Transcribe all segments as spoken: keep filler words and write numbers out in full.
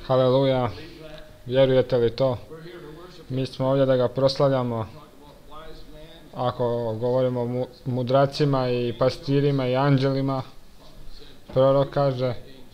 Haleluja. Vjerujete li to? Mi smo ovdje da ga proslavljamo. Ako govorimo o mudracima i pastirima i anđelima, prorok kaže,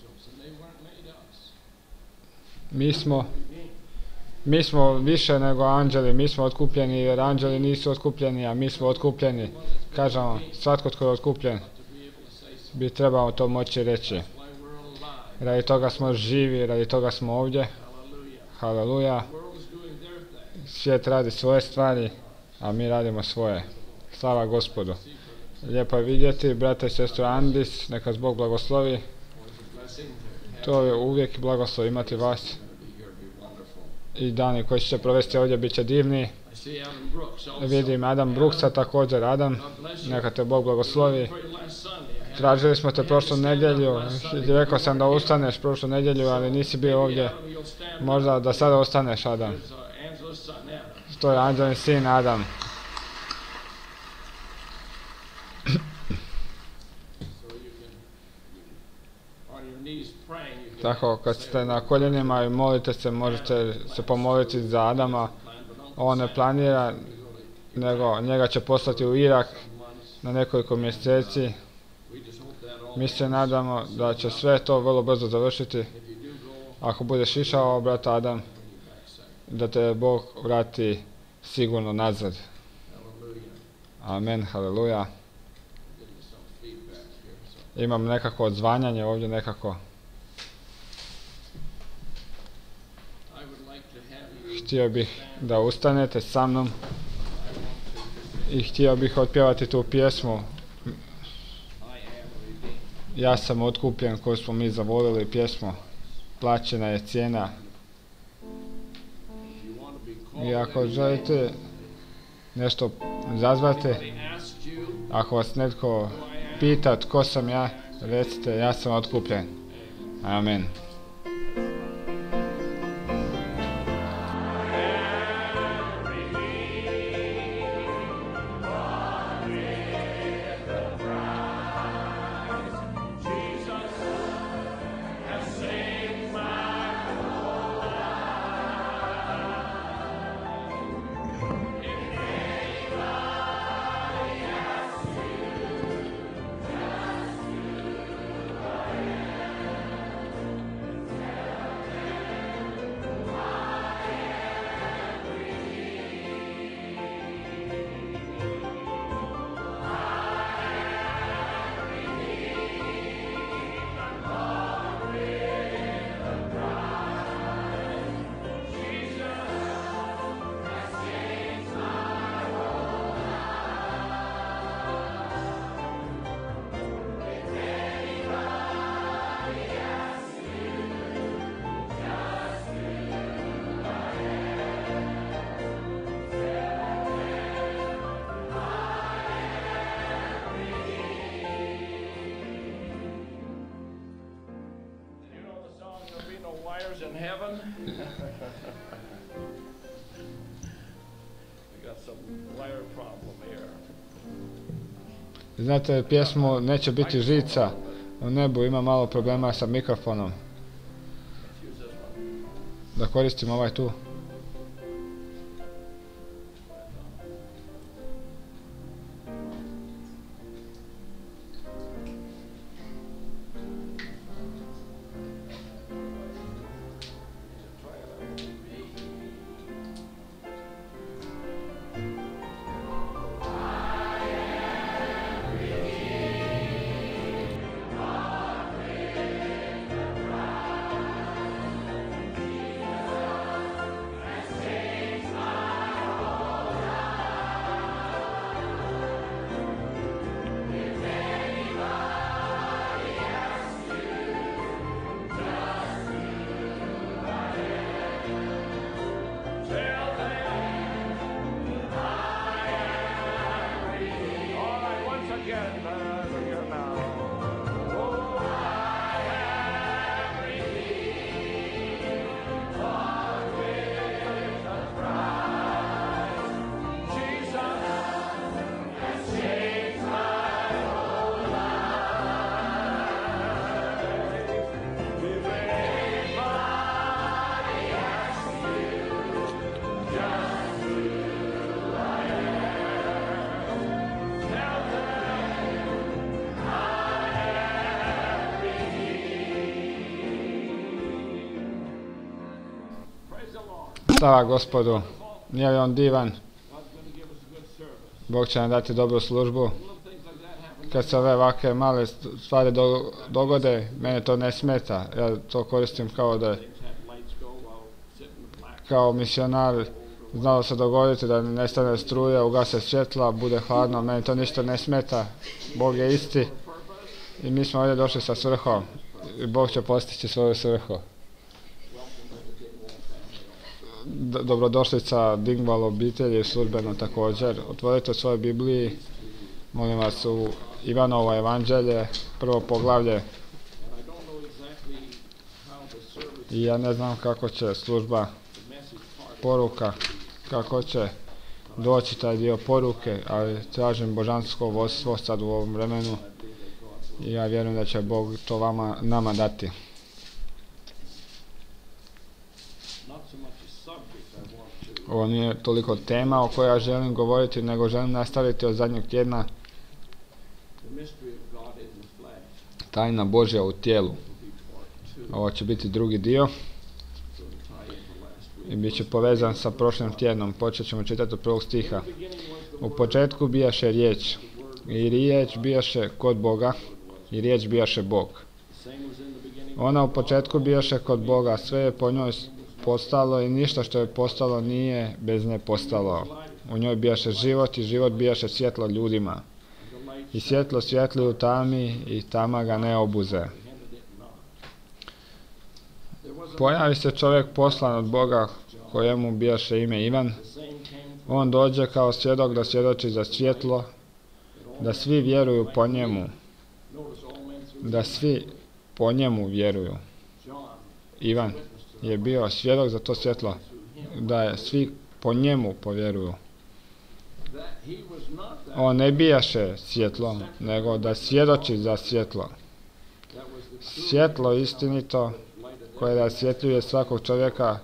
mi smo, mi smo više nego anđeli, mi smo otkupljeni jer anđeli nisu otkupljeni, a mi smo otkupljeni. Kažemo, svatko tko je otkupljen bi trebao to moći reći. Radi toga smo živi, radi toga smo ovdje. Haleluja. Svijet radi svoje stvari, a mi radimo svoje. Slava Gospodu. Lijepo je vidjeti, brate i sestro Andis, neka vas Bog blagoslovi. To je uvijek blagoslov imati vas. I dani koji će se provesti ovdje bit će divni. Vidim Adam Brooksa također. Adam, neka te Bog blagoslovi. Tražili smo te prošlu nedjelju i rekao sam da ustaneš prošlu nedjelju, ali nisi bio ovdje. Možda da sada ostaneš, Adam. To je Anđelin sin Adam. Tako, kad ste na koljenima i molite se, možete se pomoliti za Adama. On ne planira, nego njega će poslati u Irak na nekoliko mjeseci. Mi se nadamo da će sve to vrlo brzo završiti. Ako budeš išao, brat Adam, da te Bog vrati sigurno nazad. Amen, haleluja. Imam nekako odzvanjanje ovdje, nekako. Htio bih da ustanete sa mnom i htio bih otpjevati tu pjesmu. Ja sam otkupljen, koju smo mi zavolili pjesmu. Plaćena je cijena. I ako želite nešto zazvati, ako vas netko pita tko sam ja, recite ja sam otkupljen. Amen. In heaven. We got some wire problem here. Znate pjesmu Neće biti žica u nebu, ima malo problema sa mikrofonom. Da koristim ovaj tu. Slava Gospodu. Nije li on divan? Bog će nam dati dobru službu. Kad se ove ovakve male stvari do, dogode, mene to ne smeta. Ja to koristim kao da kao misionar znalo se dogoditi da nestane struja, ugase svjetla, bude hladno, meni to ništa ne smeta. Bog je isti i mi smo ovdje došli sa svrhom i Bog će postići svoju svrhu. Dobrodošlica Dingwall obitelji službeno također. Otvorite u svojoj Bibliji, molim vas, u Ivanovo evanđelje, prvo poglavlje. I ja ne znam kako će služba poruka, kako će doći taj dio poruke, ali tražim božansko vodstvo sad u ovom vremenu i ja vjerujem da će Bog to vama, nama dati. Ovo nije toliko tema o kojoj ja želim govoriti, nego želim nastaviti od zadnjeg tjedna. Tajna Božja u tijelu. Ovo će biti drugi dio i bit će povezan sa prošlim tjednom. Počet ćemo čitati od prvog stiha. U početku bijaše riječ, i riječ bijaše kod Boga, i riječ bijaše Bog. Ona u početku bijaše kod Boga, sve je po njoj postalo i ništa što je postalo nije bez nje postalo. U njoj bijaše život i život bijaše svjetlo ljudima. I svjetlo svjetli u tami i tama ga ne obuze. Pojavi se čovjek poslan od Boga kojemu bijaše ime Ivan. On dođe kao svjedok da svjedoči za svjetlo, da svi vjeruju po njemu. Da svi po njemu vjeruju. Ivan je bio svjedok za to svjetlo, da je svi po njemu povjeruju. On ne bijaše svjetlo, nego da svjedoči za svjetlo. Svjetlo istinito koje rasvjetljuje svakog čovjeka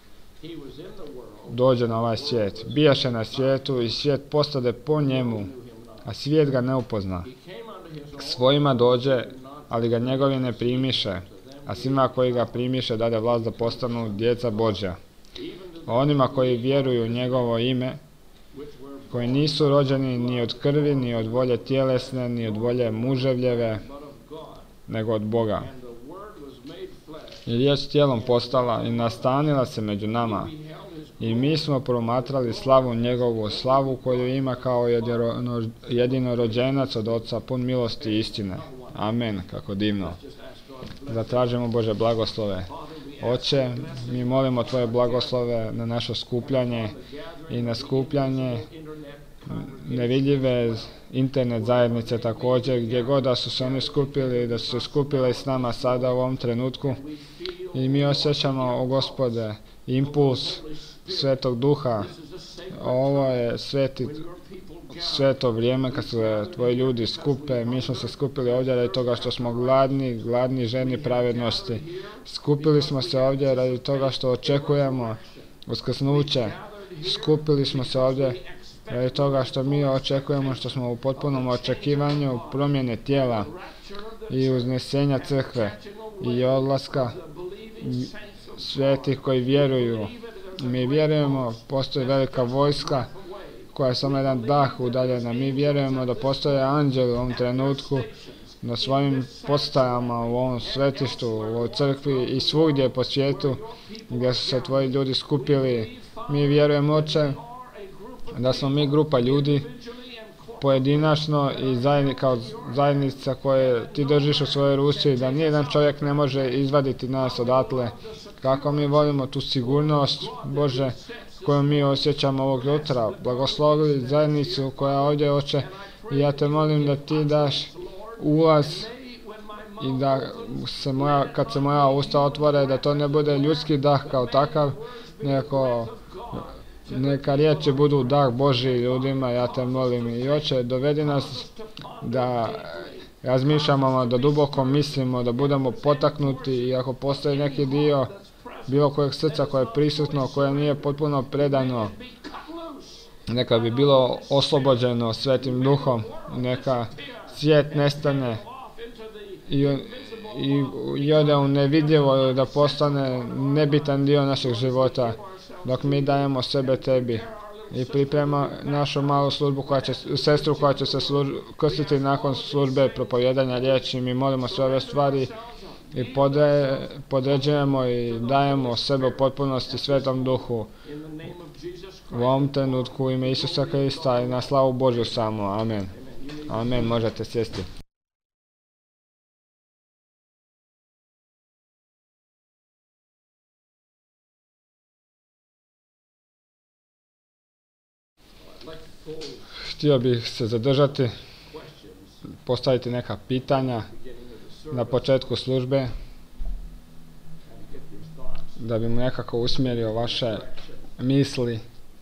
dođe na ovaj svijet. Bijaše na svijetu i svijet postade po njemu, a svijet ga ne upozna. K svojima dođe, ali ga njegovi ne primiše, a svima koji ga primiše dade vlast da postanu djeca Božja. A onima koji vjeruju u njegovo ime, koji nisu rođeni ni od krvi, ni od volje tjelesne, ni od volje muževljeve, nego od Boga. I riječ tijelom postala i nastanila se među nama. I mi smo promatrali slavu njegovu, slavu koju ima kao jedinorođenac od Oca, pun milosti i istine. Amen, kako divno. Zatražimo Bože blagoslove. Oče, mi molimo Tvoje blagoslove na naše skupljanje i na skupljanje nevidljive internet zajednice također, gdje god da su se oni skupili, da su se skupile s nama sada u ovom trenutku. I mi osjećamo, o Gospode, impuls Svetog Duha. Ovo je sveti, sveto vrijeme kad se Tvoji ljudi skupe. Mi smo se skupili ovdje radi toga što smo gladni, gladni ženi pravednosti. Skupili smo se ovdje radi toga što očekujemo uskrsnuće. Skupili smo se ovdje radi toga što mi očekujemo, što smo u potpunom očekivanju promjene tijela i uznesenja crkve i odlaska svetih koji vjeruju. Mi vjerujemo, postoji velika vojska koja je samo jedan dah udaljena. Mi vjerujemo da postoje anđeli u ovom trenutku na svojim postajama u ovom svetištu, u ovoj crkvi i svugdje po svijetu gdje su se Tvoji ljudi skupili. Mi vjerujemo, Oče, da smo mi grupa ljudi pojedinačno i zajedni, kao zajednica koje Ti držiš u svojoj ruci, da nijedan čovjek ne može izvaditi nas odatle. Kako mi volimo tu sigurnost, Bože, koju mi osjećamo ovog jutra. Blagoslovi zajednicu koja ovdje, Oče, i ja Te molim da Ti daš ulaz i da se moja, kad se moja usta otvore, da to ne bude ljudski dah kao takav, nego neka riječi budu dah Božji ljudima, ja Te molim. I Oče, dovedi nas da razmišljamo, da duboko mislimo, da budemo potaknuti i ako postoji neki dio bilo kojeg srca koje je prisutno, koje nije potpuno predano, neka bi bilo oslobođeno Svetim Duhom, neka svijet nestane i, i, i ode u nevidljivo, da postane nebitan dio našeg života. dok mi dajemo sebe tebi i priprema našu malu službu koja će, sestru koja će se služ, krstiti nakon službe propovijedanja riječi. Mi molimo sve ove stvari i podre, podređujemo i dajemo sebe u potpunosti Svetom Duhu u ovom trenutku u ime Isusa Krista i na slavu Božju samo. Amen. Amen. Možete sjesti. Htio bih se zadržati, postaviti neka pitanja na početku službe, da bi mu nekako usmjerio vaše misli.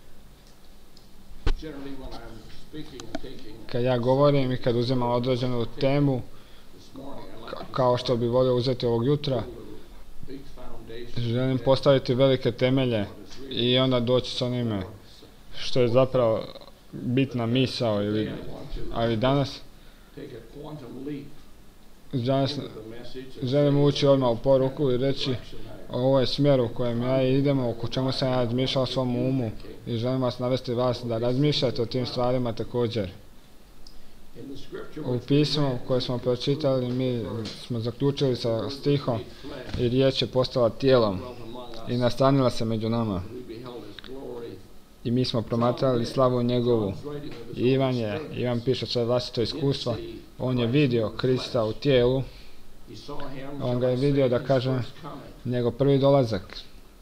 Kad ja govorim i kad uzimam određenu temu, kao što bi volio uzeti ovog jutra, želim postaviti velike temelje i onda doći s onime što je zapravo bitna misao. Ili, ali danas, danas želim ući odmah u poruku i reći ovo je smjer u kojem ja idemo, u čemu sam ja razmišljao o svom umu i želim vas navesti vas da razmišljate o tim stvarima također. U pismu koje smo pročitali mi smo zaključili sa stihom i riječ je postala tijelom i nastanila se među nama. I mi smo promatrali slavu njegovu. Ivan je, Ivan piše svoje vlastito iskustvo, on je vidio Krista u tijelu, on ga je vidio, da kažem, njegov prvi dolazak.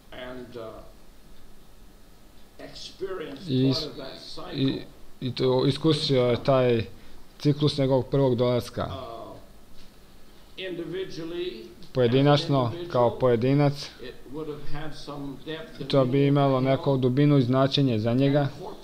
I, i, i to iskusio je taj ciklus njegovog prvog dolaska. Pojedinačno, kao pojedinac, to bi imalo neko dubinu i značenje za njega,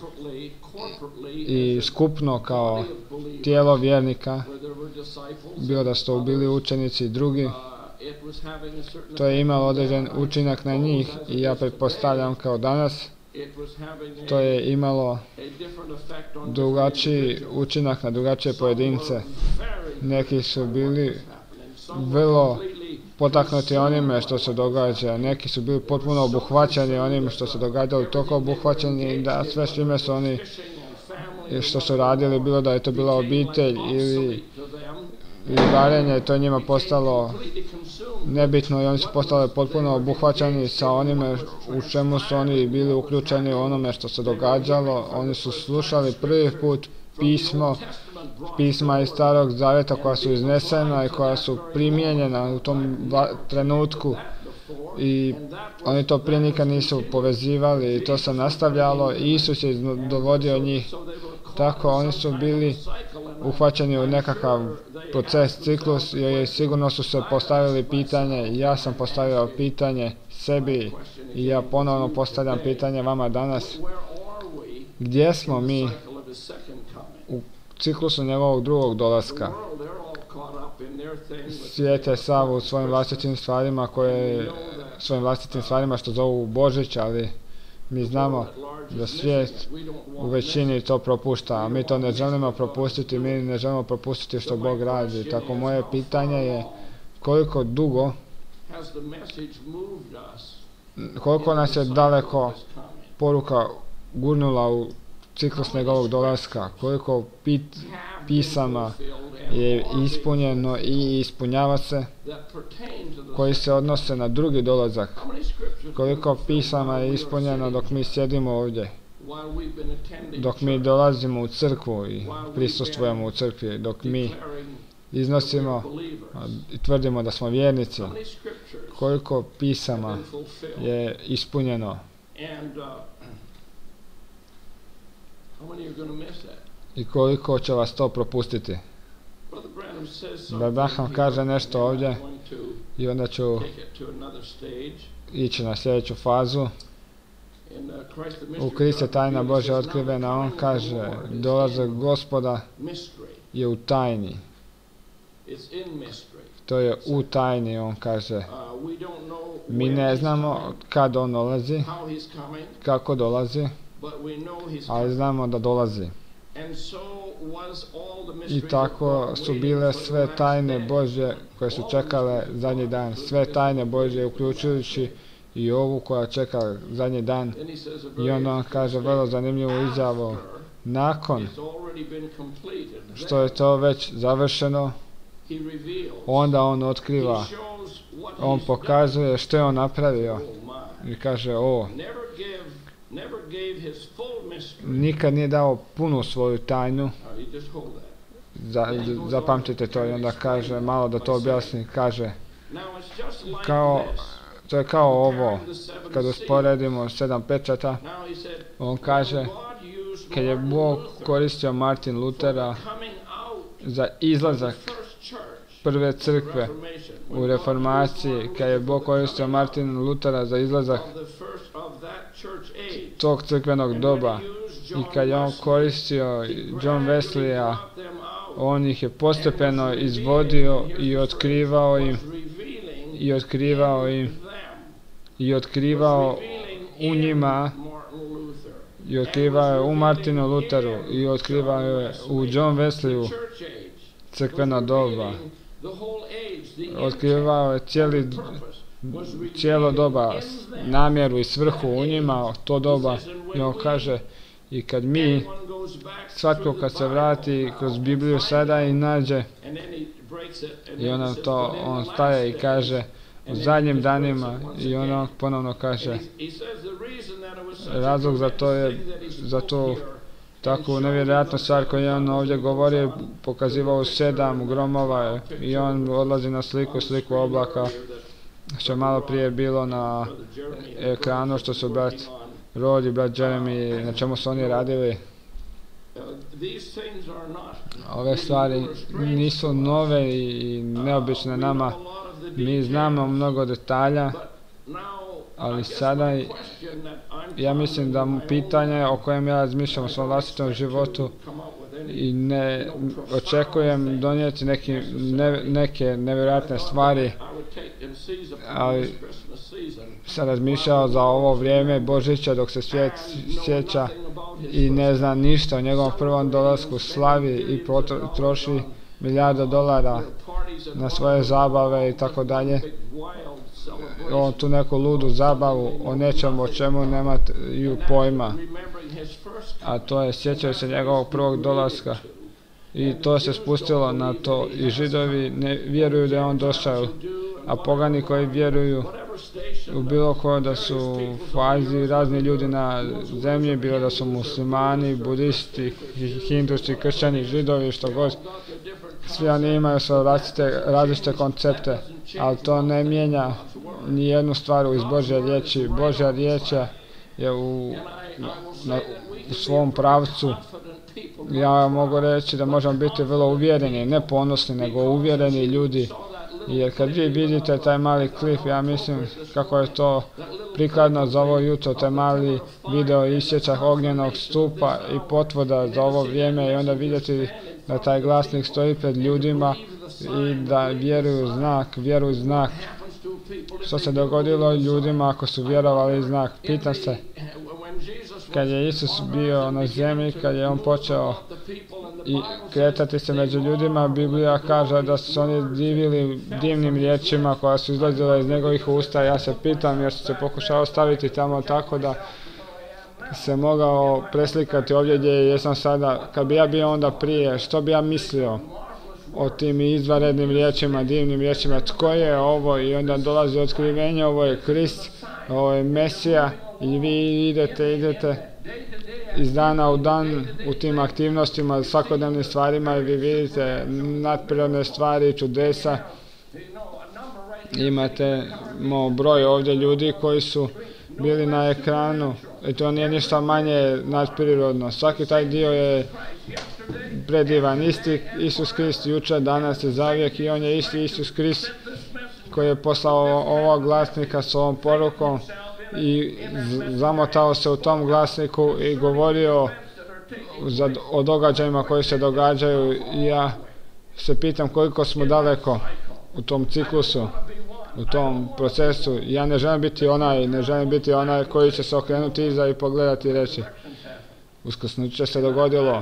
i skupno kao tijelo vjernika, bilo da su to bili učenici i drugi, to je imalo određen učinak na njih i ja pretpostavljam kao danas, to je imalo drugačiji učinak na drugačije pojedince. Neki su bili vrlo potaknuti onime što se događa, neki su bili potpuno obuhvaćeni onim što se događalo, toliko obuhvaćeni da sve svime su oni što su radili, bilo da je to bila obitelj ili, ili varenje, to je njima postalo nebitno i oni su postali potpuno obuhvaćeni sa onime u čemu su oni bili uključeni u onome što se događalo. Oni su slušali prvi put pismo, pisma iz Starog Zavjeta koja su iznesena i koja su primijenjena u tom trenutku i oni to prije nikad nisu povezivali i to se nastavljalo i Isus je dovodio njih. Tako oni su bili uhvaćeni u nekakav proces, ciklus i sigurno su se postavili pitanje i ja sam postavio pitanje sebi i ja ponovno postavljam pitanje vama danas. Gdje smo mi u ciklusu njegovog drugog dolaska? Svijet je sav u svojim vlastitim stvarima koje, svojim vlastitim stvarima što zovu Božić, ali mi znamo da svijet u većini to propušta, a mi to ne želimo propustiti, mi ne želimo propustiti što Bog radi. Tako moje pitanje je koliko dugo, koliko nas je daleko poruka gurnula u ciklus njegovog dolaska, koliko pit, pisama je ispunjeno i ispunjava se, koji se odnose na drugi dolazak, koliko pisama je ispunjeno dok mi sjedimo ovdje, dok mi dolazimo u crkvu i prisustvujemo u crkvi, dok mi iznosimo i tvrdimo da smo vjernici, koliko pisama je ispunjeno. I koliko će vas to propustiti? Branham kaže nešto ovdje i onda ću ići na sljedeću fazu. U Kristu je tajna Božja otkrivena, on kaže dolazak Gospoda je u tajni. To je u tajni, on kaže. Mi ne znamo kad on dolazi, kako dolazi, ali znamo da dolazi. I tako su bile sve tajne Božje koje su čekale zadnji dan. Sve tajne Božje, uključujući i ovu koja čeka zadnji dan. Then he says a I very onda on kaže vrlo zanimljivu izjavu. Nakon it's already been completed. što je to već završeno, He reveals. onda on He otkriva, shows what on he's pokazuje što je on napravio. done. Oh my. I kaže, o, Never gave, never gave his full mystery. nikad nije dao punu svoju tajnu. Uh, you just hold that. Za, zapamtite to i onda kaže, malo da to objasni, kaže, Now it's just like kao, this. to je kao ovo, Comparing the seven kad seals. usporedimo sedam pečata, Now he said, on kaže, when God used kad je Martin Bog Luther koristio Martin for Lutera the coming out za of the izlazak first church, prve the crkve Reformation, when u God reformaciji, used Martin kad je Luther Bog for the koristio coming Martin Lutera za izlazak out of the first of that church age. tog crkvenog And doba when he used i John kad je on Wesley, koristio he John gradually Wesleya, brought them out on ih je and postepeno was izvodio revealing, i here's the otkrivao phrase, im was revealing i otkrivao in im them, i was otkrivao revealing u in njima Martin Luther, i otkrivao je u Martinu Luteru i otkrivao je u John the Wesleyu church age, crkveno was doba. revealing the whole age, the intent, Otkrivao je cijeli, the purpose, was revealing cijelo doba, in them. namjeru i svrhu u njima, to doba. I on kaže, i kad mi, Anyone goes back svatko through kad the se Bible vrati now kroz and Bibliju find sada it, i nađe, and then he breaks it, and i then he onda says, to "But in on the staje i last kaže, days," u and then zadnjim he just breaks danima, it once i again. ono ponovno And kaže, he- he says the reason that it was such a razlog za to je, tremendous thing that he za spoke to here, takvu nevjerojatnu stvar koju je on ovdje govorio, pokazivao sedam gromova i on odlazi na sliku, sliku oblaka, što je malo prije bilo na ekranu, što su brat Rod i brat Jeremy, na čemu su oni radili. Ove stvari nisu nove i neobične nama, mi znamo mnogo detalja, ali sada ja mislim da pitanje o kojem ja razmišljam u svom vlastitom životu i ne očekujem donijeti neki, ne, neke nevjerojatne stvari, ali sam razmišljao za ovo vrijeme Božića dok se svijet sjeća i ne zna ništa o njegovom prvom dolasku, slavi i troši milijarda dolara na svoje zabave i tako dalje. On tu neku ludu zabavu o nečemu o čemu nemaju pojma, a to je sjećaju se njegovog prvog dolaska i to se spustilo na to i Židovi ne vjeruju da je on došao, a pogani koji vjeruju u bilo koje da su u fazi razni ljudi na zemlji, bilo da su muslimani, budisti, hindusti, kršćani, židovi, što god, svi oni imaju svoje različite, različite koncepte, ali to ne mijenja ni jednu stvar iz Božje riječi. Božja riječ je u, na, u svom pravcu. Ja mogu reći da možemo biti vrlo uvjereni, ne ponosni, nego uvjereni ljudi. Jer kad vi vidite taj mali klip, ja mislim kako je to prikladno za ovo jutro, taj mali video isječak ognjenog stupa i potvrda za ovo vrijeme i onda vidjeti da taj glasnik stoji pred ljudima i da vjeruju znak, vjeruju znak. Što se dogodilo ljudima ako su vjerovali znak? Pitam se, kad je Isus bio na zemlji, kad je on počeo i kretati se među ljudima, Biblija kaže da su oni divili divnim riječima koja su izlazila iz njegovih usta. Ja se pitam jer su se pokušao staviti tamo tako da se mogao preslikati ovdje gdje jesam sada. Kad bi ja bio onda prije, što bi ja mislio o tim izvanrednim riječima, divnim riječima, tko je ovo, i onda dolazi otkrivenje, ovo je Krist, ovo je Mesija i vi idete, idete iz dana u dan u tim aktivnostima, svakodnevnim stvarima i vi vidite nadprirodne stvari, čudesa. Imate mo broj ovdje ljudi koji su bili na ekranu i to nije ništa manje nadprirodno. Svaki taj dio je predivan. Isti Isus Krist jučer, danas i zavijek, i on je isti Isus Krist koji je poslao ovog glasnika s ovom porukom i zamotao se u tom glasniku i govorio za, o događajima koji se događaju. I ja se pitam koliko smo daleko u tom ciklusu, u tom procesu. Ja ne želim biti onaj, ne želim biti onaj koji će se okrenuti iza i pogledati i reći uskrsnuće se dogodilo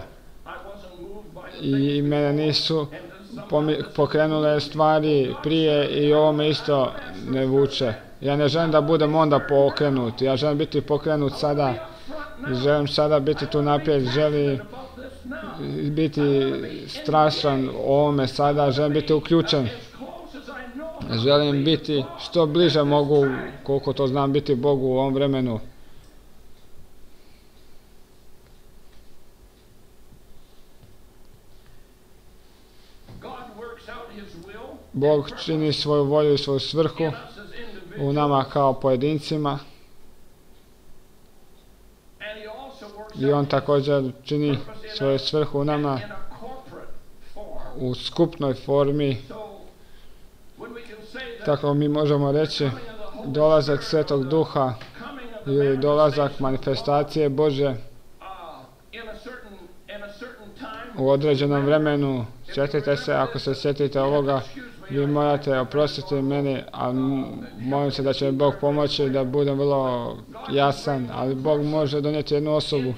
i mene nisu pokrenule stvari prije i ovo me isto ne vuče. Ja ne želim da budem onda pokrenut, ja želim biti pokrenut sada. Želim sada biti tu naprijed, želim biti strašan o ovome sada, želim biti uključen. Želim biti što bliže mogu, koliko to znam, biti Bogu u ovom vremenu. Bog čini svoju volju i svoju svrhu u nama kao pojedincima. I on također čini svoju svrhu u nama u skupnoj formi. Tako mi možemo reći dolazak Svetog Duha ili dolazak manifestacije Bože u određenom vremenu. Sjetite se, ako se sjetite ovoga, vi morate oprostiti meni, ali molim se da će mi Bog pomoći da budem vrlo jasan, ali Bog može donijeti jednu osobu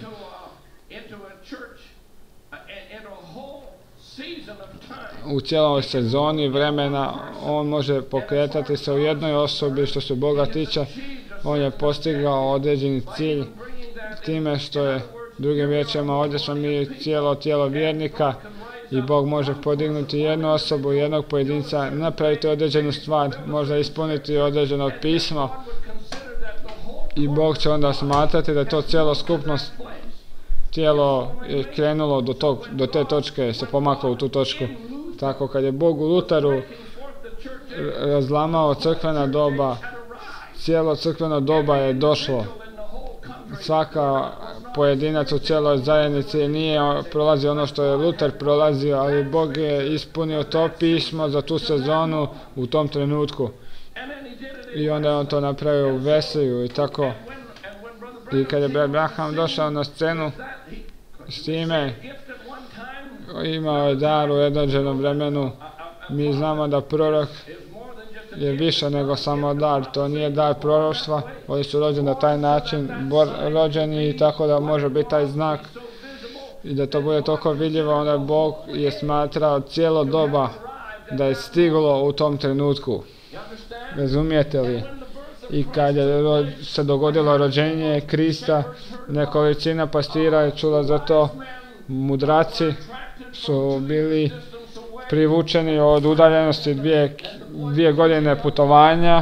u cijeloj sezoni vremena. On može pokretati se u jednoj osobi. Što se Boga tiče, on je postigao određeni cilj time što je, drugim riječima, ovdje smo mi cijelo tijelo vjernika i Bog može podignuti jednu osobu, jednog pojedinca, napraviti određenu stvar, možda ispuniti određeno pismo i Bog će onda smatrati da je to cijelo skupnost, tijelo je krenulo do, tog, do te točke, se pomaklo u tu točku. Tako kad je Bog u Lutaru razlamao crkvena doba, cijelo crkveno doba je došlo. Svaka pojedinac u cijeloj zajednici nije prolazio ono što je Luter prolazio, ali Bog je ispunio to pismo za tu sezonu u tom trenutku. I onda je on to napravio u Wesliju i tako. I kad je Branham došao na scenu s time, imao je dar u određenom vremenu. Mi znamo da prorok je više nego samo dar, to nije dar proroštva, oni su rođeni na taj način, bor, rođeni i tako da može biti taj znak i da to bude toliko vidljivo, onda Bog je smatrao cijelo doba da je stiglo u tom trenutku. Razumijete li? I kad je se dogodilo rođenje Krista, nekolicina pastira je čula za to, mudraci su bili privučeni od udaljenosti dvije, dvije godine putovanja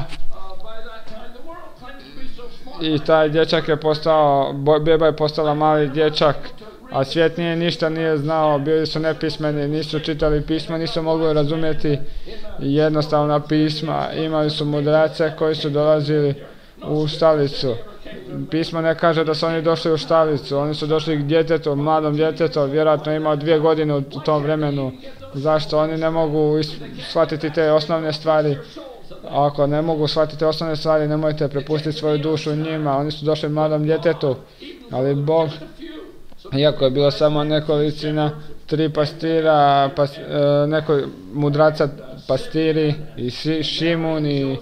i taj dječak je postao, beba je postala mali dječak, a svijet nije ništa nije znao, bili su nepismeni, nisu čitali pismo, nisu mogli razumjeti jednostavna pisma, imali su mudrace koji su dolazili u štalicu. Pismo ne kaže da su oni došli u štalicu, oni su došli k djetetu, mladom djetetu, vjerojatno imao dvije godine u tom vremenu. Zašto? Oni ne mogu shvatiti te osnovne stvari. A ako ne mogu shvatiti osnovne stvari, nemojte prepustiti svoju dušu njima. Oni su došli mladom djetetu, ali Bog, iako je bilo samo nekolicina, tri pastira, pas, e, neko mudraca pastiri, i Šimun, i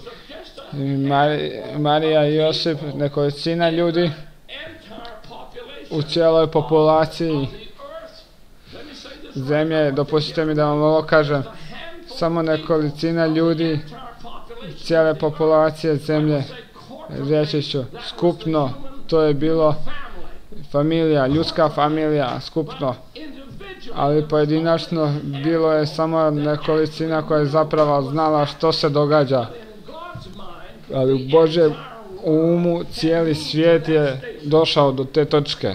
Marija i Josip, nekolicina ljudi u cijeloj populaciji zemlje, dopustite mi da vam ovo kažem, samo nekolicina ljudi cijele populacije zemlje, reći ću, skupno, to je bilo familija, ljudska familija, skupno, ali pojedinačno bilo je samo nekolicina koja je zapravo znala što se događa. Ali u Božjem umu cijeli svijet je došao do te točke.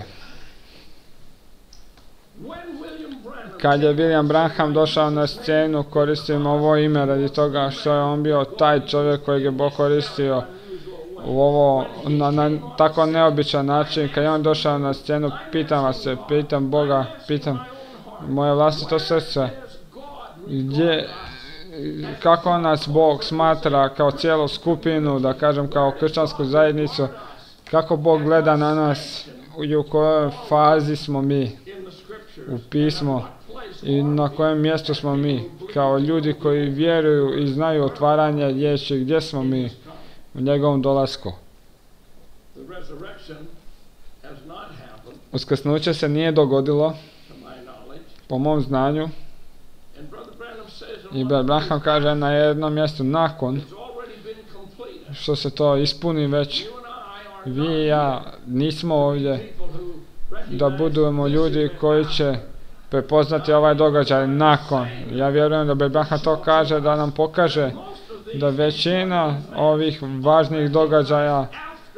Kad je William Branham došao na scenu, koristim ovo ime radi toga što je on bio taj čovjek kojeg je Bog koristio u ovo, na, na tako neobičan način. Kad je on došao na scenu, pitam vas se, pitam Boga, pitam moje vlastito srce, gdje, kako nas Bog smatra kao cijelu skupinu, da kažem kao kršćansku zajednicu, kako Bog gleda na nas i u kojoj fazi smo mi u pismo i na kojem mjestu smo mi kao ljudi koji vjeruju i znaju otvaranje riječi, gdje smo mi u njegovom dolasku. Uskrsnuće se nije dogodilo po mom znanju i Branham kaže na jednom mjestu nakon što se to ispuni već. Vi i ja nismo ovdje da budemo ljudi koji će prepoznati ovaj događaj nakon. Ja vjerujem da Bebraha to kaže, da nam pokaže da većina ovih važnih događaja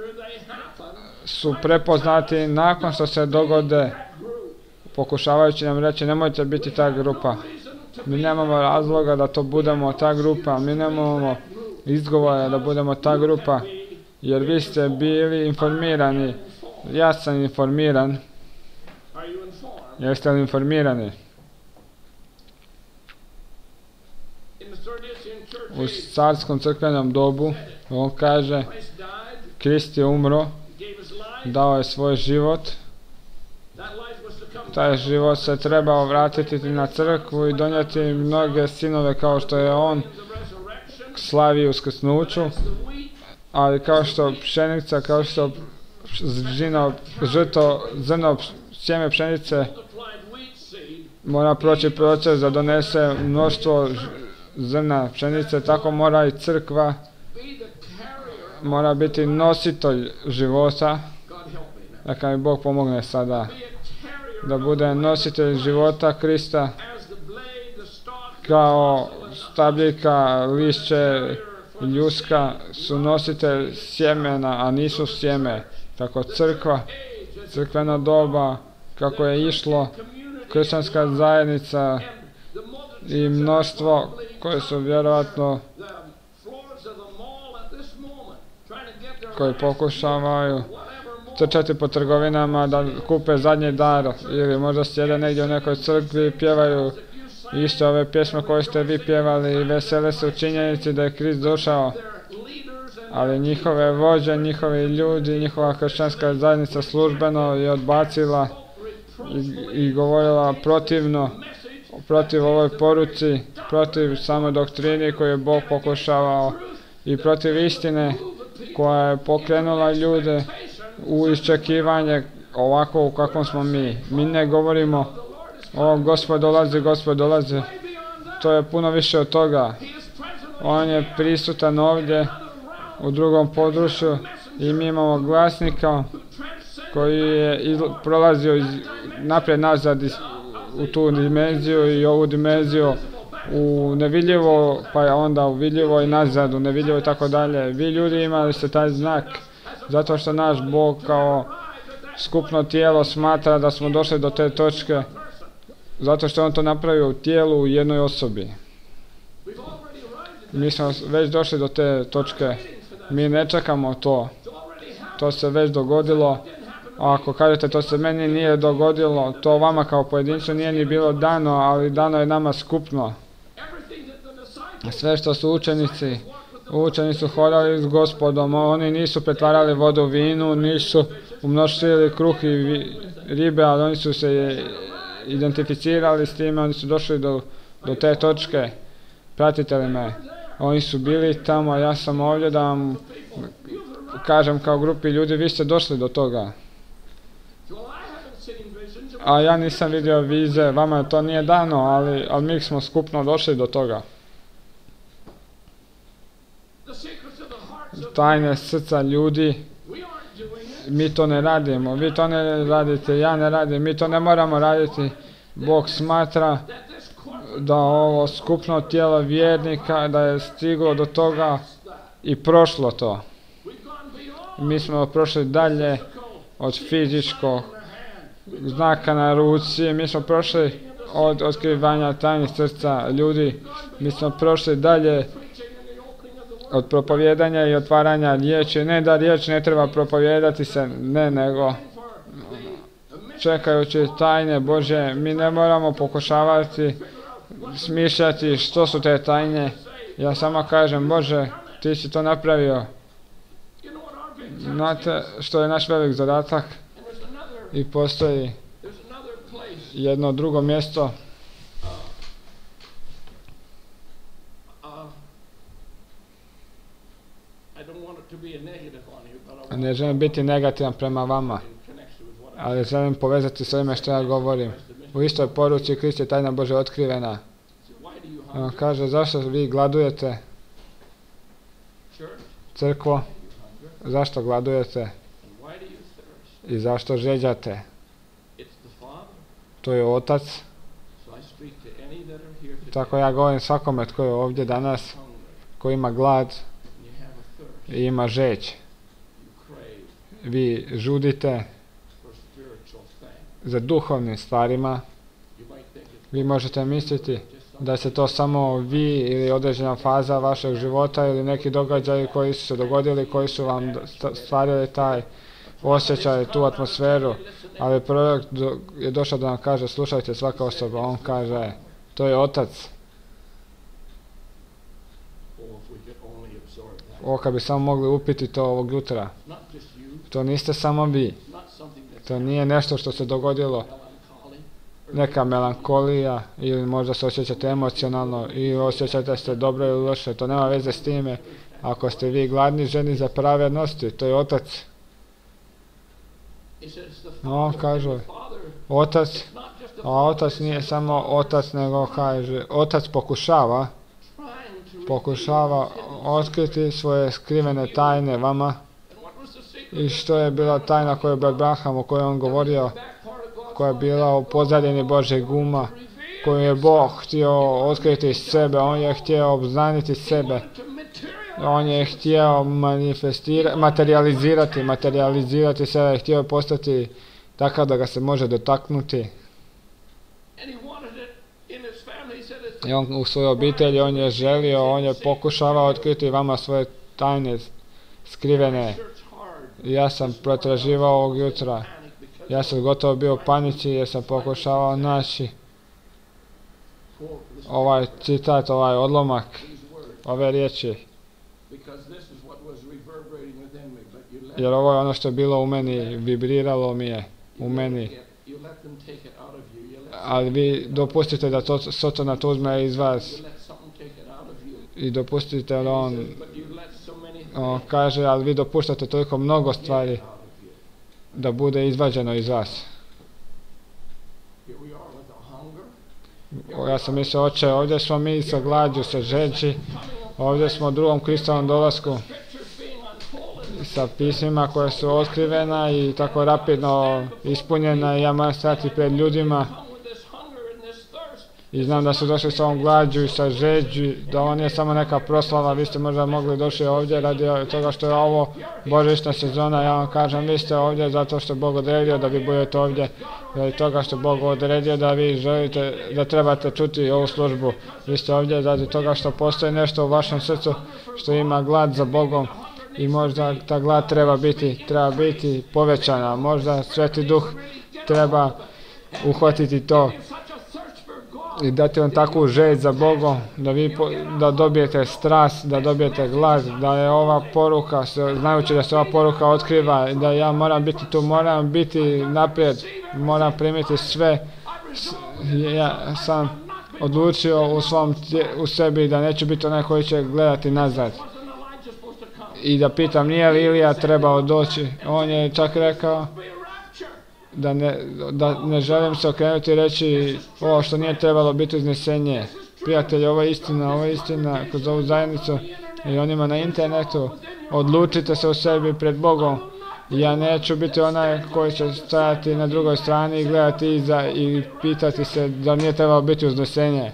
su prepoznati nakon što se dogode, pokušavajući nam reći nemojte biti ta grupa. Mi nemamo razloga da to budemo ta grupa, mi nemamo izgovora da budemo ta grupa, jer vi ste bili informirani. Ja sam informiran. Jeste li informirani? U carskom crkvenom dobu on kaže Krist je umro, dao je svoj život. Taj život se trebao vratiti na crkvu i donijeti mnoge sinove kao što je on slavi uskrsnuću, ali kao što pšenica, kao što žino, žito, zrno, sjeme pšenice mora proći proces da donese mnoštvo zrna pšenice, tako mora i crkva mora biti nositelj života. Neka mi Bog pomogne sada da bude nositelj života Krista, kao stabljika, lišće, ljuska su nositelj sjemena, a nisu sjeme. Tako crkva, crkveno doba, kako je išlo, kršćanska zajednica i mnoštvo koje su vjerojatno koji pokušavaju trčati po trgovinama da kupe zadnji dar, ili možda sjede negdje u nekoj crkvi i pjevaju isto ove pjesme koje ste vi pjevali i vesele se u činjenici da je Krist došao, ali njihove vođe, njihovi ljudi, njihova kršćanska zajednica službeno je odbacila i, i govorila protivno, protiv ovoj poruci, protiv samoj doktrini koju je Bog pokušavao i protiv istine koja je pokrenula ljude u iščekivanje ovako u kakvom smo mi. Mi ne govorimo o Gospod dolazi, Gospod dolazi. To je puno više od toga. On je prisutan ovdje u drugom području i mi imamo glasnika koji je izl prolazio iz, naprijed nazad iz, u tu dimenziju i ovu dimenziju u nevidljivo, pa je onda u vidljivo i nazad u nevidljivo i tako dalje. Vi ljudi imali ste taj znak zato što naš Bog kao skupno tijelo smatra da smo došli do te točke, zato što on to napravio u tijelu u jednoj osobi. Mi smo već došli do te točke, mi ne čekamo to, to se već dogodilo. A ako kažete to se meni nije dogodilo, to vama kao pojedincu nije ni bilo dano, ali dano je nama skupno. Sve što su učenici, učenici su hodali s Gospodom, oni nisu pretvarali vodu u vinu, nisu umnožili kruh i ribe, ali oni su se identificirali s time, oni su došli do, do te točke. Pratite li me? Oni su bili tamo, ja sam ovdje da vam kažem kao grupi ljudi, vi ste došli do toga. A ja nisam vidio vize, vama to nije dano, ali, ali mi smo skupno došli do toga. Tajne srca ljudi, mi to ne radimo, vi to ne radite, ja ne radim, mi to ne moramo raditi. Bog smatra da ovo skupno tijelo vjernika, da je stiglo do toga i prošlo to. Mi smo prošli dalje od fizičkog znaka na ruci, mi smo prošli od otkrivanja tajnih srca ljudi, mi smo prošli dalje od propovijedanja i otvaranja riječi. Ne da riječ ne treba propovijedati se, ne, nego čekajući tajne Božje, mi ne moramo pokušavati smišljati što su te tajne. Ja samo kažem, Bože, ti si to napravio. Znate što je naš velik zadatak? I postoji jedno drugo mjesto. Ne želim biti negativan prema vama, ali želim povezati s ovime što ja govorim. U istoj poruci Krist je tajna Božja otkrivena. On kaže, zašto vi gladujete? crkvo, zašto gladujete And why do you thirst? i zašto žeđate? It's the Father. To je Otac. So I speak to any that are here today. Tako ja govorim svakome tko je ovdje danas, Hungry. ko ima glad And you have a thirst. i ima žeđ. You crave Vi žudite for spiritual things. za duhovnim stvarima. You might think it's Vi možete misliti just something da se to samo vi ili određena faza vašeg života ili neki događaji koji su se dogodili, koji su vam st- stvarili taj osjećaj, tu atmosferu. Ali prorok do- je došao da nam kaže, slušajte svaka osoba, on kaže, to je Otac. Oh, if we could only absorb that. O, kad bi samo mogli upiti to ovog jutra. Not just you, To niste samo vi. not something that's To nije nešto što se dogodilo, melancholy. neka melankolija ili možda se osjećate emocionalno i osjećate se dobro ili loše. To nema veze s time. Ako ste vi gladni, ženi za pravednosti, to je Otac. He says the No, on Father, kaže, the Father, Otac, it's not just the a Otac nije samo Otac, nego kaže, Otac pokušava, trying to pokušava otkriti svoje skrivene tajne vama. And what was the secret? I što je bila tajna koju je Abraham, o kojoj on govorio, Back part of God's koja je bila u pozadini Božeg uma, koju je Bog htio otkriti iz sebe, on je htio obznaniti sebe, to materialize. on je htio manifestirati, materializirati, materializirati sebe, htio postati takav da ga se može dotaknuti. And he wanted it in his family. He said it's I on u svojoj obitelji, on je želio, on je pokušavao otkriti vama svoje tajne, skrivene. search hard. I ja sam pretraživao ovog jutra, Panic because ja sam gotovo bio u panici jer sam pokušavao naći quote this, ovaj citat, ovaj odlomak, these words, ove riječi, because this is what was reverberating within me. But you let jer ovo je ono što je bilo u meni, vibriralo mi je u you meni, let it- you let them take it out of you. You let ali vi dopustite da to Sotona to uzme iz vas you let something take it out of you. i dopustite da He on, says, but you let so many on things kaže, ali vi dopuštate toliko mnogo get stvari out of you. da bude izvađeno iz vas. Here we are with a hunger. O, ja sam mislio, oče, ovdje smo mi sa glađu, sa žeđi, ovdje smo u drugom Kristovom dolasku, Scriptures being unfolded. sa pismima koje su otkrivena i tako rapidno ispunjena i ja moram stati pred ljudima Come with this hunger and this thirst. i znam da su došli sa ovom glađu i sa žeđi, da ovo nije samo neka proslava, vi ste možda mogli došli ovdje radi toga što je ovo božićna sezona, ja vam kažem, vi ste ovdje zato što je Bog odredio da vi budete ovdje, radi toga što je Bog odredio da vi želite, da trebate čuti ovu službu, vi ste ovdje radi toga što postoji nešto u vašem srcu što ima glad za Bogom i možda ta glad treba biti, treba biti povećana, možda Sveti Duh treba uhvatiti to Such a search for God. i dati vam takvu želj za Bogom, da vi po, da dobijete strast, da dobijete glad, da je ova poruka, se- znajući da se ova poruka otkriva, i da ja moram biti tu, moram biti naprijed, moram primiti sve, S- ja sam odlučio u svom tje- u sebi da neću biti onaj koji će gledati nazad. Wasn't Elijah supposed to come? I da pitam, nije li Ilija trebao doći? On je čak rekao Be a rapture. da ne, da ne želim se okrenuti i reći ovo što nije trebalo biti iznesenje. Prijatelji, ovo je istina, ovo je istina kroz ovu zajednicu i onima na internetu. Odlučite se u sebi pred Bogom. Ja neću biti onaj koji će stajati na drugoj strani i gledati iza i pitati se da nije trebalo biti uznesenje.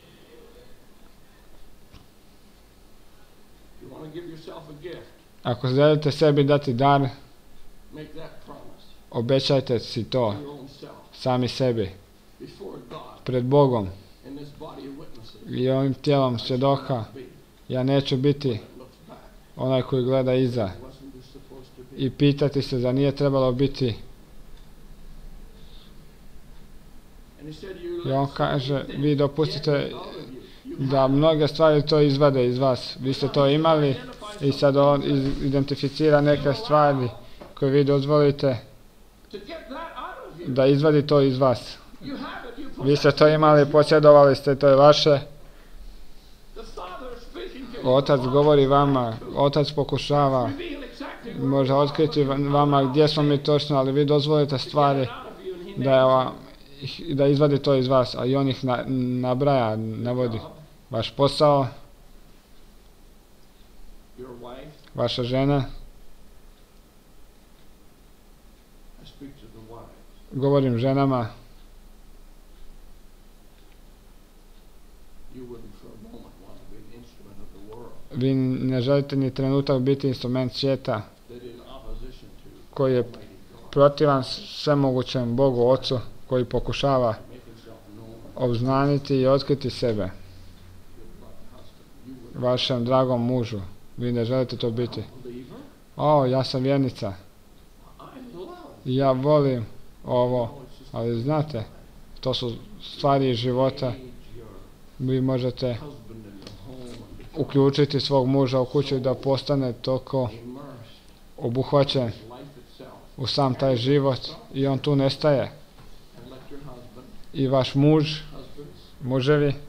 You want to give yourself a gift. Ako želite sebi dati dar, Make that promise obećajte si to to your own self sami sebi, before God pred Bogom and this body of witnesses. i ovim tijelom svjedoka. Be Ja neću biti looks back. onaj koji gleda iza Wasn't this supposed to be? i pitati se da nije trebalo biti. And he said, you I on let so kaže, many things vi dopustite get out of you. You da mnoge stvari to izvade iz vas. Vi ste to imali i sad on iz- identificira neke stvari koje vi dozvolite to get that out of you. da izvadi to iz vas. You have it. You Vi ste possess to it. imali, posjedovali ste, to je vaše. The Father is speaking to you. Otac govori vama, Otac pokušava Reveal exactly where može otkriti vama gdje smo mi točno, ali vi dozvolite stvari out of you, and he da, je ova- ih- da izvadi to iz vas, a i on ih na, nabraja, navodi. Vaš posao, your wife, vaša žena, I speak to the wives. govorim ženama, You wouldn't for a moment want to be an instrument of the world vi ne želite ni trenutak biti instrument svijeta that in opposition to koji je Almighty God protivan svemogućem Bogu Ocu, koji pokušava make himself known obznaniti i otkriti sebe to your beloved husband. You would vašem dragom mužu. Vi ne želite to biti. a believer. O, ja sam vjernica. I love. Ja volim ovo, No, it's just ali znate, to su stvari iz života. engage your Vi možete husband in the home and become uključiti svog muža u kuću da postane toliko immersed obuhvaćen in life itself. u sam taj život i on tu nestaje. And let your husband, I vaš muž, husbands, muževi, you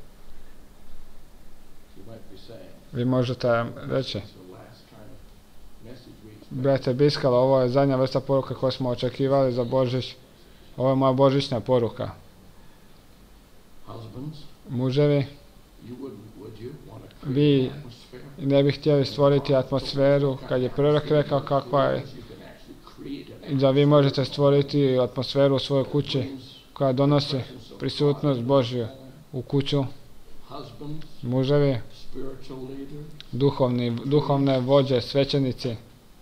might be saying, vi možete reći, it's the last kind of message we expect. brate Biskala, ovo je zadnja vrsta poruka koju smo očekivali za Božić. Ovo je moja božićna poruka. Husbands, Muževi, you wouldn't, would you, want to create vi an atmosphere ne bi htjeli stvoriti atmosferu, kad je prorok rekao kakva je, you can actually create i an da vi možete stvoriti atmosferu u svojoj kući koja donosi prisutnost Božju u kuću. husbands, Muževi, spiritual leaders, duhovni, duhovne vođe, svećenici,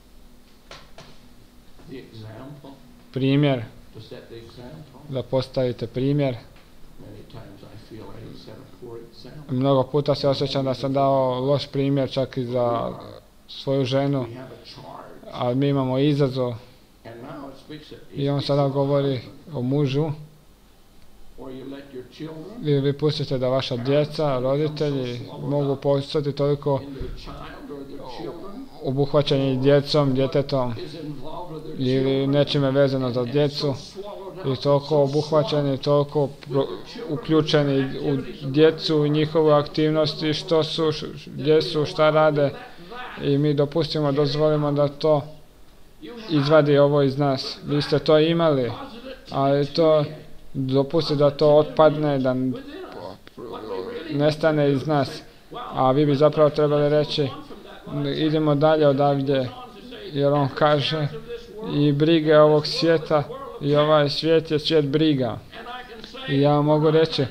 the example, primjer, to set the example. da postavite primjer. Many times I feel I have set a poor example. Mnogo puta se osjećam da sam dao loš primjer čak i za svoju ženu, We have a charge. ali mi imamo izazov And now it speaks, it i on speaks sada of govori husband. o mužu. Or you let your children Vi, vi pustite da vaša djeca, roditelji mogu postati toliko in their child or their children obuhvaćeni djecom, djetetom is involved with their ili children. nečime vezano za And djecu so swallowed i up, toliko so obuhvaćeni, toliko pro- uključeni u djecu i njihovu aktivnosti, što su, š- gdje su, šta rade i mi dopustimo, dozvolimo da to izvadi ovo iz nas. Vi ste to imali, ali to dopusti da to otpadne, da n- nestane iz nas. A vi bi zapravo trebali reći, "N- idemo dalje odavdje, jer on kaže i brige ovog svijeta i ovaj svijet je svijet briga. I ja vam mogu reći,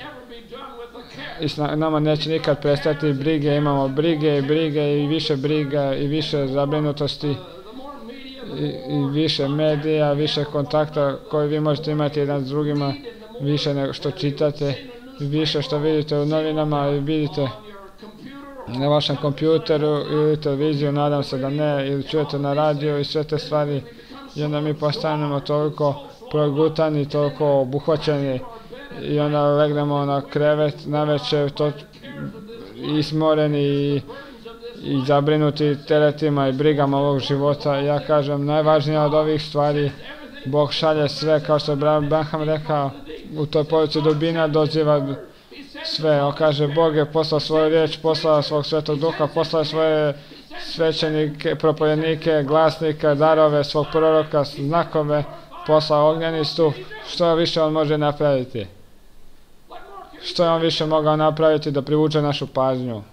i s na- nama neće nikad prestati brige, imamo brige i brige i više briga i više zabrinutosti i, i više medija, više kontakta koje vi možete imati jedan s drugima, više nego što čitate, više što vidite u novinama i vidite na vašem kompjuteru ili televiziju, nadam se da ne, ili čujete na radiju i sve te stvari. I onda mi postanemo toliko progutani, toliko obuhvaćeni i onda legnemo na krevet navečer to ismoreni i, i zabrinuti teretima i brigama ovog života. Ja kažem, najvažnija od ovih stvari, Bog šalje sve, kao što je Branham rekao, u toj poruci dubina doziva sve. On kaže, Bog je poslao svoju riječ, poslao svog svetog duha, poslao svoje svećenike, propovjednike, glasnike, darove, svog proroka, znakove, poslao ognjeni stup. Što više on može napraviti? Što je on više mogao napraviti da privuče našu pažnju?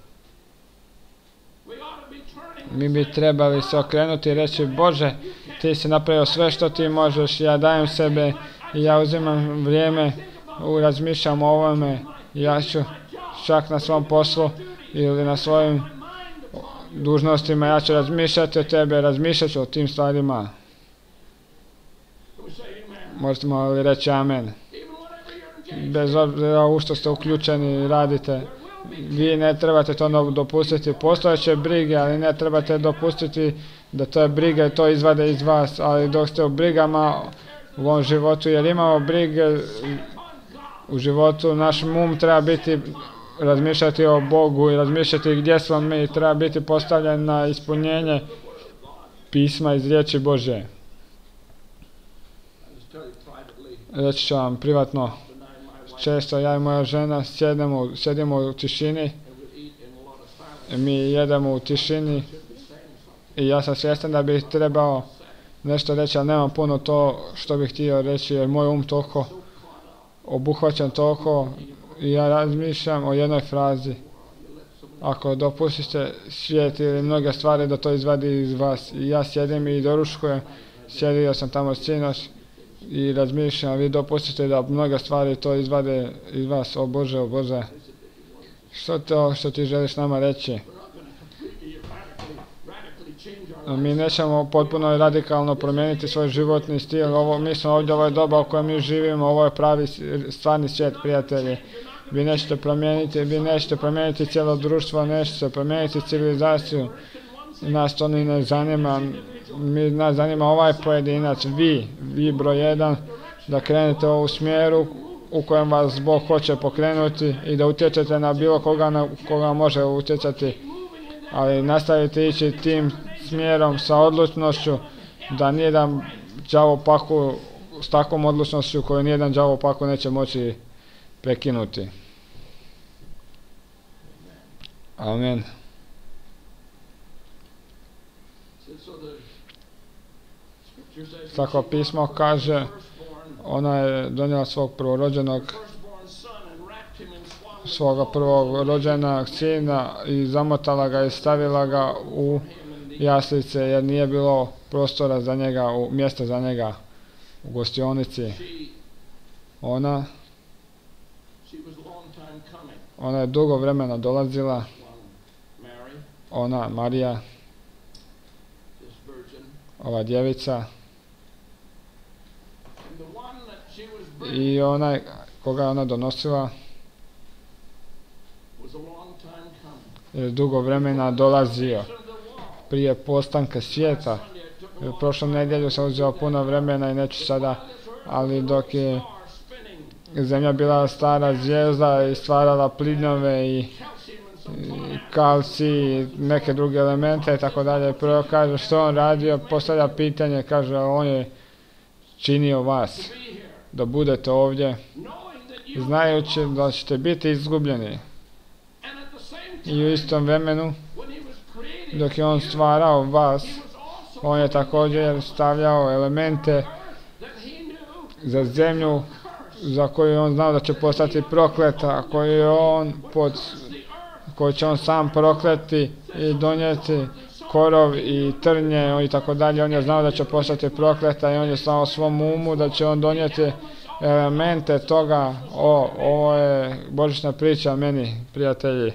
Mi bi trebali se okrenuti i reći, Bože, ti si napravio sve što ti možeš, ja dajem sebe i ja uzimam vrijeme, u razmišljam o ovome, ja ću čak na svom poslu ili na svojim dužnostima, ja ću razmišljati o tebe, razmišljat ću o tim stvarima. Možemo li reći amen? Bez obzira u što ste uključeni i radite, vi ne trebate to dopustiti. Postojeće brige, ali ne trebate dopustiti da to brige to izvade iz vas, ali dok ste u brigama u ovom životu, jer imamo brige u životu, naš um treba biti, razmišljati o Bogu i razmišljati gdje smo mi, treba biti postavljen na ispunjenje pisma iz riječi Božje. Reći ću vam privatno, često ja i moja žena sjedimo, sjedimo u tišini, mi jedemo u tišini i ja sam svjestan da bih trebao nešto reći, ali nemam puno to što bih htio reći, jer moj um toliko obuhvaćen toliko i ja razmišljam o jednoj frazi. ako dopustite svijet ili mnoge stvari da to izvadi iz vas. I ja sjedim i doručkujem, sjedio sam tamo sinoć i razmišljam, vi dopustite da mnoge stvari to izvade iz vas. O Bože, o Bože, što to što ti želiš nama reći? Mi nećemo potpuno i radikalno promijeniti svoj životni stil. Ovo, mi smo ovdje, ovo je doba u kojem mi živimo, ovo je pravi, stvarni svijet, prijatelji. Vi nećete promijeniti, vi nećete promijeniti cijelo društvo, nećete promijeniti civilizaciju. Nas to ni ne zanima, mi, nas zanima ovaj pojedinac, vi, vi broj jedan, da krenete u ovu smjeru u kojem vas Bog hoće pokrenuti i da utječete na bilo koga na koga može utjecati. Ali nastavite ići tim smjerom sa odlučnošću, da nijedan đavo paku s takvom odlučnošću koju nijedan đavo paku neće moći prekinuti. Amen. Tako pismo kaže, ona je donijela svog prvorođenog, svoga prvog rođenog sina i zamotala ga i stavila ga u jaslice jer nije bilo prostora za njega, u, mjesta za njega u gostionici. Ona, ona je dugo vremena dolazila, ona, Marija, ova djevica, i onaj koga je ona donosila je dugo vremena dolazio prije postanka svijeta. Prošlu nedjelju sam uzeo puno vremena i neću sada, ali dok je zemlja bila stara zvijezda i stvarala plinove i, i kalci i neke druge elemente i tako dalje. Prvo kaže što on radio, postavlja pitanje, kaže on je činio vas da budete ovdje, znajući da ćete biti izgubljeni. I u istom vremenu, dok je on stvarao vas, on je također stavljao elemente za zemlju za koju je on znao da će postati prokleta, koju je on pod, koju će on sam prokleti i donijeti korov i trnje i tako dalje. On je znao da će postati prokleta i on je znao u svom umu da će on donijeti elemente toga. O, ovo je božićna priča meni, prijatelji.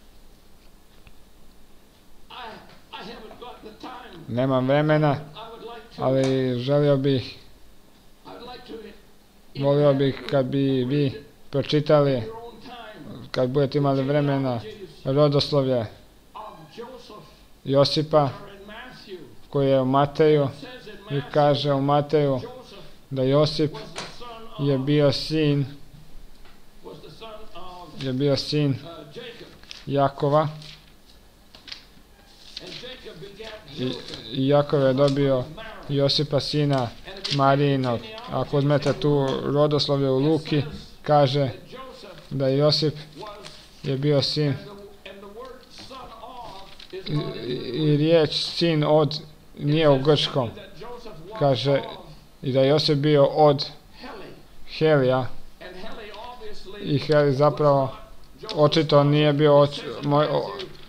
Nemam vremena, ali želio bih, volio bih kad bi vi pročitali, kad budete imali vremena, rodoslovlje Josipa, koji je u Mateju, i kaže u Mateju da Josip je bio sin, je bio sin Jakova, i, i Jakov je dobio Josipa sina Marijinog. Ako uzmete tu rodoslovlje u Luki, kaže da Josip je bio sin i, i riječ sin od nije u grčkom, kaže i da je Josip bio od Helija i Heli zapravo očito nije bio oč, moj, o,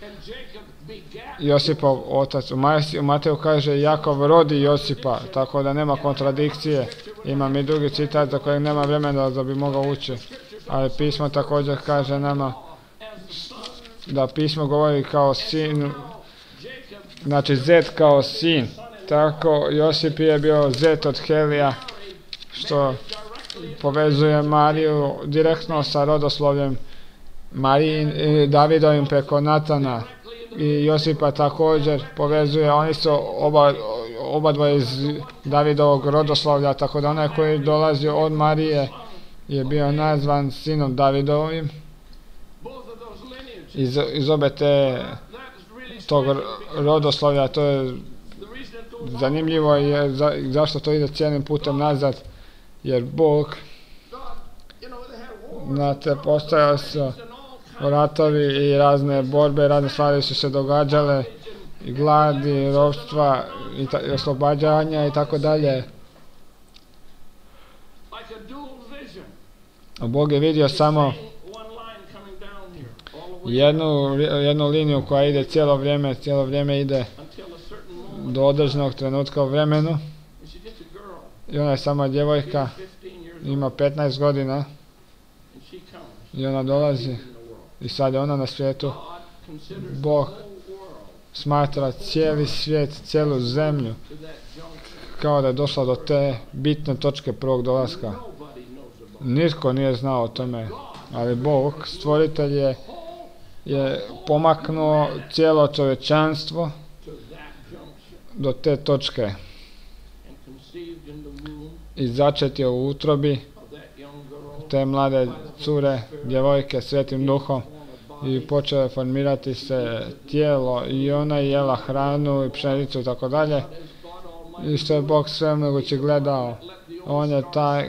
Josipov otac. U Mateju kaže Jakov rodi Josipa, tako da nema kontradikcije. Imam i drugi citat za kojeg nema vremena da bi mogao ući, ali pismo također kaže nama da pismo govori kao sin, znači zet kao sin. Tako Josip je bio zet od Helija, što povezuje Mariju direktno sa rodoslovljem Marijin, Davidovim preko Natana. I Josipa također povezuje, oni su oba, oba dvoje iz Davidovog rodoslovlja, tako da onaj koji dolazi od Marije je bio nazvan sinom Davidovim. Iz, iz obe te tog rodoslovlja, to je zanimljivo, je za, zašto to ide cijelim putem nazad, jer Bog, znate, postojao su ratovi i razne borbe, razne stvari su se događale, i gladi, ropstva, i, ta, i oslobađanja i tako dalje. A Bog je vidio samo jednu, jednu liniju koja ide cijelo vrijeme, cijelo vrijeme ide do određenog trenutka u vremenu. I ona je sama djevojka, ima petnaest godina i ona dolazi i sad je ona na svijetu. Bog smatra cijeli svijet, cijelu zemlju kao da je došla do te bitne točke prvog dolaska. Nitko nije znao o tome, ali Bog, stvoritelj je, je pomaknuo cijelo čovječanstvo do te točke i začet je u utrobi te mlade cure, djevojke, Svetim Duhom i počelo je formirati se tijelo i ona je jela hranu i pšenicu i tako dalje. I što je Bog sve moguće gledao, on je taj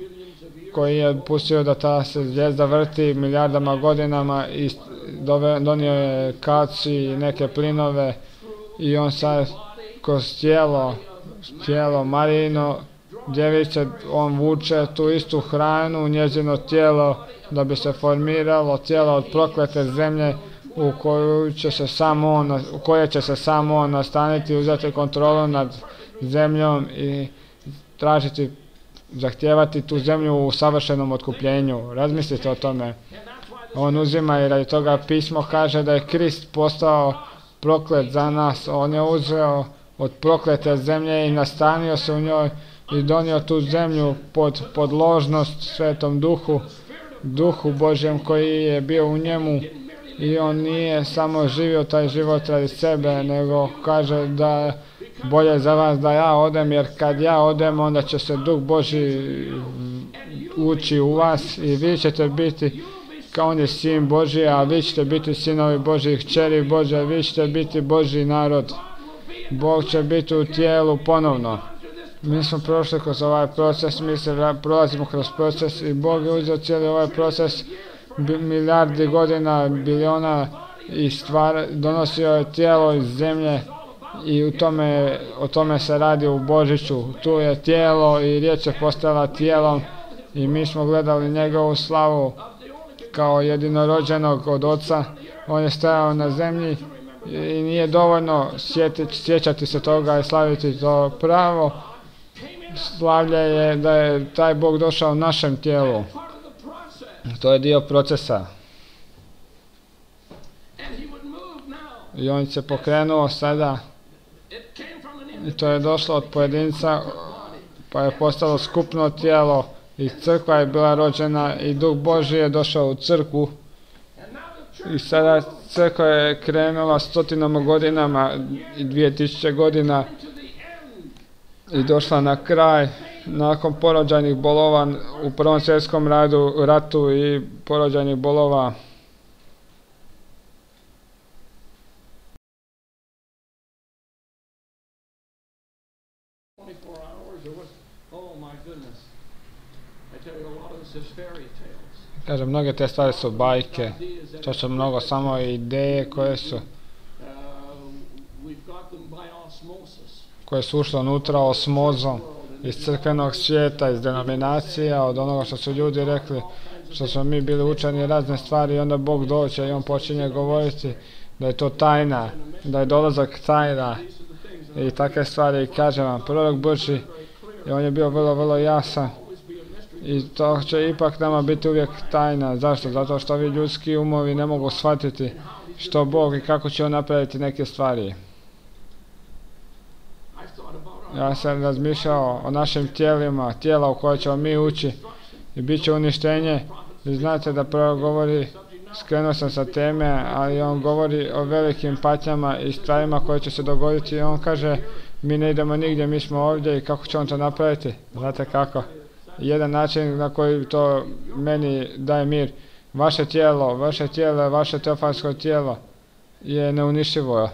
koji je pustio da ta se zvijezda vrti milijardama godinama i donio je kalcij i neke plinove i on sad kroz tijelo, tijelo Marijino djevice, on vuče tu istu hranu u njezino tijelo da bi se formiralo tijelo od proklete zemlje u koju će se samo on, u koje će se samo on nastaniti, uzeti kontrolu nad zemljom i tražiti, zahtijevati tu zemlju u savršenom otkupljenju. Razmislite o tome. On uzima i radi toga pismo kaže da je Krist postao proklet za nas. On je uzeo od proklete zemlje i nastanio se u njoj i donio tu zemlju pod podložnost Svetom Duhu, Duhu Božjem koji je bio u njemu i on nije samo živio taj život radi sebe, nego kaže da bolje za vas da ja odem, jer kad ja odem onda će se Duh Božji ući u vas i vi ćete biti kao on je sin Božji, a vi ćete biti sinovi Božji, kćeri Božje, vi ćete biti Božji narod. Bog će biti u tijelu ponovno. Mi smo prošli kroz ovaj proces, mi se prolazimo kroz proces i Bog je uzeo cijeli ovaj proces milijardi godina, biliona i stvar, donosio je tijelo iz zemlje i u tome, o tome se radi u Božiću. Tu je tijelo i riječ je postala tijelom i mi smo gledali njegovu slavu kao jedinorođenog od Oca. On je stajao na zemlji i nije dovoljno sjetiti, sjećati se toga i slaviti to pravo. Slavlje je da je taj Bog došao u našem tijelu. To je dio procesa. I on se pokrenuo sada. I to je došlo od pojedinca, pa je postalo skupno tijelo i crkva je bila rođena i Duh Božji je došao u crkvu. I sada crkva je krenula stotinama godinama i dvije tisuće godina i došla na kraj nakon porođajnih bolova u Prvom svjetskom ratu, ratu i porođajnih bolova. Kažem, mnoge te stvari su bajke, to su mnogo samo ideje koje su koje su ušle unutra osmozom iz crkvenog svijeta, iz denominacija, od onoga što su ljudi rekli, što smo mi bili učeni razne stvari i onda Bog doće i on počinje govoriti da je to tajna, da je dolazak tajna i takve stvari. I kažem vam, prorok Božji, i on je bio vrlo, vrlo jasan i to će ipak nama biti uvijek tajna. Zašto? Zato što vi ljudski umovi ne mogu shvatiti što Bog i kako će on napraviti neke stvari. Ja sam razmišljao o našim tijelima, tijela u koje ćemo mi ući i bit će uništenje. Vi znate da prvo govori, skrenuo sam sa teme, ali on govori o velikim patnjama i stvarima koje će se dogoditi i on kaže mi ne idemo nigdje, mi smo ovdje i kako će on to napraviti? Znate kako? Jedan način na koji to meni daje mir. Vaše tijelo, vaše tijelo, vaše teofansko tijelo je neuništivo.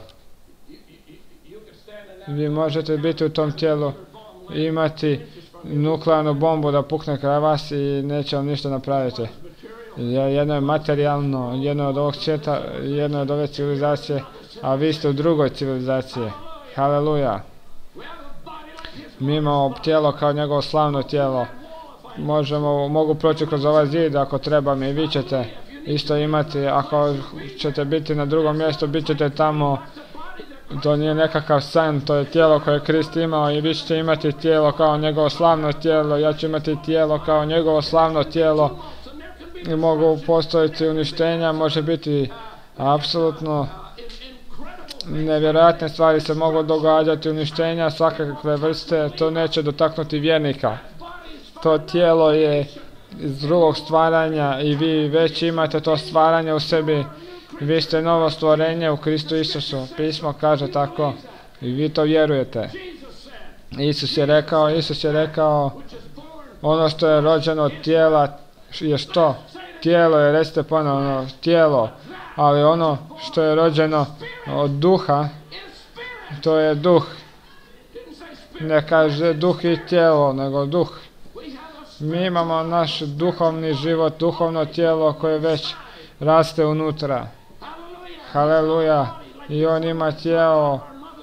Vi možete biti u tom tijelu i imati nuklearnu bombu da pukne kraj vas i neće vam ništa napraviti. Jedno je materijalno, jedno je od ovog svijeta, jedno je od ove civilizacije, a vi ste u drugoj civilizaciji. Haleluja. Mi imamo tijelo kao njegovo slavno tijelo. Možemo, mogu proći kroz ovaj zid ako treba mi, vi ćete. isto imati. Ako ćete biti na drugom mjestu, bit ćete tamo. To nije nekakav san, to je tijelo koje je Krist imao i vi ćete imati tijelo kao njegovo slavno tijelo. Ja ću imati tijelo kao njegovo slavno tijelo. I mogu postojiti uništenja, može biti apsolutno nevjerojatne stvari se mogu događati, uništenja svakakve vrste, to neće dotaknuti vjernika. To tijelo je iz drugog stvaranja i vi već imate to stvaranje u sebi. Vi ste novo stvorenje u Kristu Isusu. Pismo kaže tako i vi to vjerujete. Isus je rekao, Isus je rekao, ono što je rođeno od tijela je što? Tijelo je, recite ponovno, tijelo. Ali ono što je rođeno od duha, to je duh. Ne kaže duh i tijelo, nego duh. Mi imamo naš duhovni život, duhovno tijelo koje već raste unutra. Haleluja. I on ima tijelo.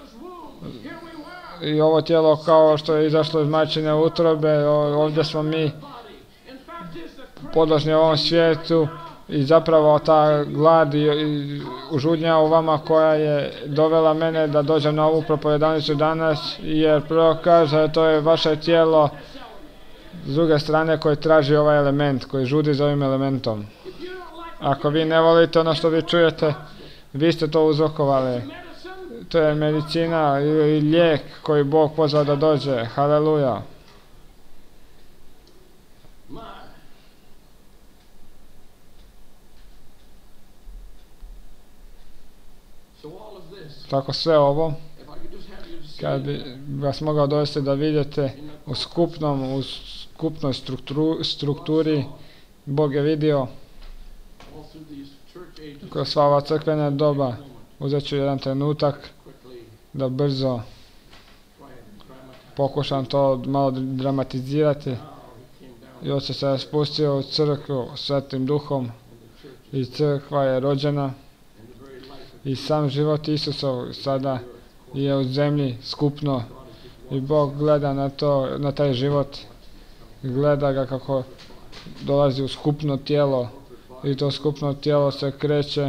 I ovo tijelo kao što je izašlo iz majčine utrobe, ovdje smo mi podložni ovom svijetu. I zapravo ta glad i, i užudnja u vama koja je dovela mene da dođem na ovu propovedanicu danas, jer prvo kaže to je vaše tijelo s druge strane koje traži ovaj element, koji žudi za ovim elementom. Ako vi ne volite ono što vi čujete, vi ste to uzrokovali. To je medicina ili lijek koji Bog pozvao da dođe. Haleluja. Tako sve ovo, kad bi vas mogao dovesti da vidite u skupnom, u skupnoj strukturu, strukturi, Bog je vidio kroz sva ova crkvena doba. Uzet ću jedan trenutak da brzo pokušam to malo dramatizirati. I Otac se je spustio u crkvu Svetim Duhom i crkva je rođena. I sam život Isusov sada je u zemlji skupno i Bog gleda na to, na taj život, gleda ga kako dolazi u skupno tijelo i to skupno tijelo se kreće,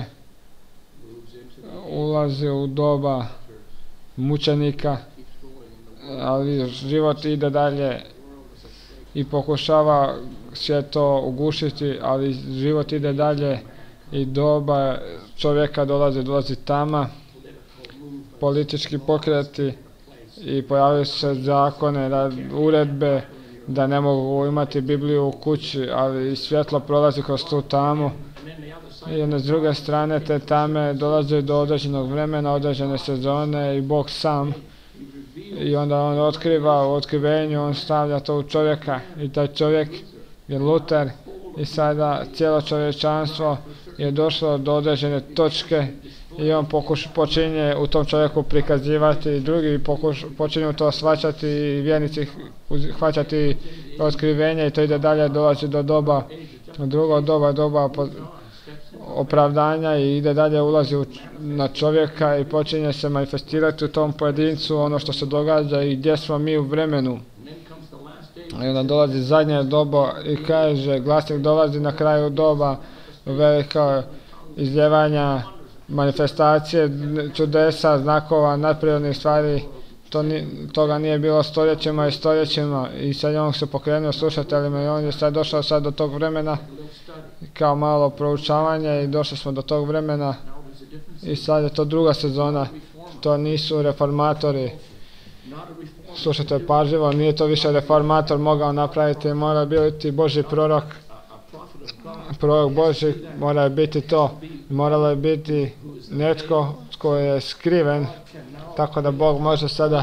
ulazi u doba mučenika, ali život ide dalje i pokušava sve to ugušiti, ali život ide dalje. I doba čovjeka dolazi, dolazi tama, politički pokreti i pojavljaju se zakone, uredbe da ne mogu imati Bibliju u kući, ali svjetlo prolazi kroz tu tamu. I onda s druge strane te tame dolaze do određenog vremena, određene sezone i Bog sam. I onda on otkriva u otkrivenju, on stavlja to u čovjeka i taj čovjek je Luter i sada cijelo čovječanstvo je došlo do određene točke i on pokuš, počinje u tom čovjeku prikazivati i drugi pokuš, počinju to shvaćati i vjernici hvaćati otkrivenje i to ide dalje, dolazi do doba, drugo doba, doba opravdanja i ide dalje, ulazi u, na čovjeka i počinje se manifestirati u tom pojedincu ono što se događa i gdje smo mi u vremenu. I onda dolazi zadnje doba i kaže, glasnik dolazi na kraju doba, velika izljevanja, manifestacije, čudesa, znakova, nadprirodnih stvari, to ni, toga nije bilo stoljećima i stoljećima i sad on se pokrenuo slušateljima i on je sad došao sad do tog vremena kao malo proučavanje i došli smo do tog vremena i sad je to druga sezona, to nisu reformatori. Slušajte pažljivo, nije to više reformator mogao napraviti, mora biti Božji prorok, prorok Božji, mora biti to, moralo je biti netko tko je skriven, tako da Bog može sada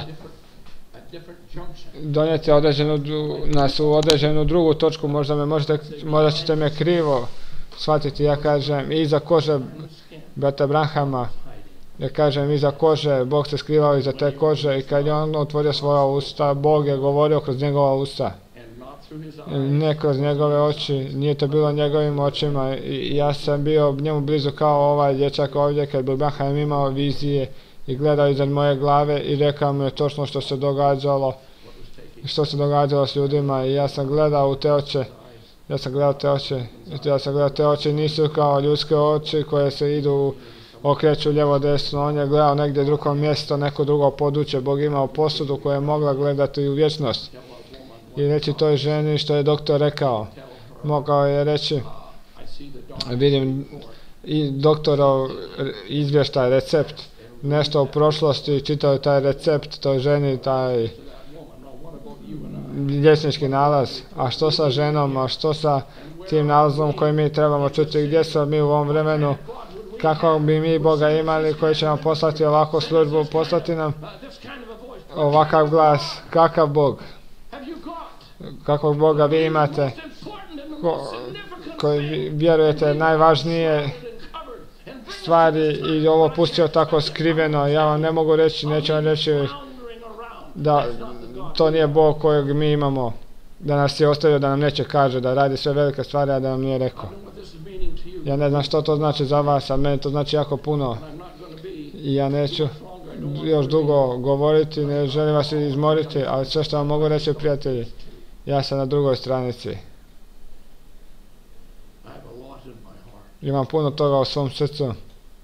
donijeti određenu, nas u određenu drugu točku, možda, me možete, možda ćete me krivo shvatiti, ja kažem iza kože brata Branhama, ja kažem iza kože, Bog se skrivao iza te kože i kad je on otvorio svoja usta, Bog je govorio kroz njegova usta. Ne kroz njegove oči, nije to bilo njegovim očima i ja sam bio njemu blizu kao ovaj dječak ovdje kad bi Branham imao vizije i gledao iza moje glave i rekao mu je točno što se događalo, što se događalo s ljudima i ja sam gledao u te oči Ja sam gledao te oči, ja sam gledao te oči, nisu kao ljudske oči koje se idu, okreću lijevo desno, on je gledao negdje drugo mjesto, neko drugo područje, Bog imao posudu koja je mogla gledati u vječnost. I reći toj ženi što je doktor rekao, mogao je reći, vidim i doktorov izvještaj, recept, nešto u prošlosti, čitao je taj recept toj ženi, taj liječnički nalaz, a što sa ženom, a što sa tim nalazom koji mi trebamo čuti, gdje smo mi u ovom vremenu, kako bi mi Boga imali koji će nam poslati ovakvu službu, poslati nam ovakav glas, kakav Bog, kakvog Boga vi imate, ko, koji vjerujete najvažnije stvari i ovo pustio tako skriveno, ja vam ne mogu reći, neću vam reći da to nije Bog kojeg mi imamo, da nas je ostavio da nam neće kaže, da radi sve velike stvari, a da nam nije rekao. Ja ne znam što to znači za vas, a meni to znači jako puno. I ja neću još dugo govoriti, ne želim vas izmoriti, ali sve što vam mogu reći, prijatelji, ja sam na drugoj stranici. Imam puno toga u svom srcu.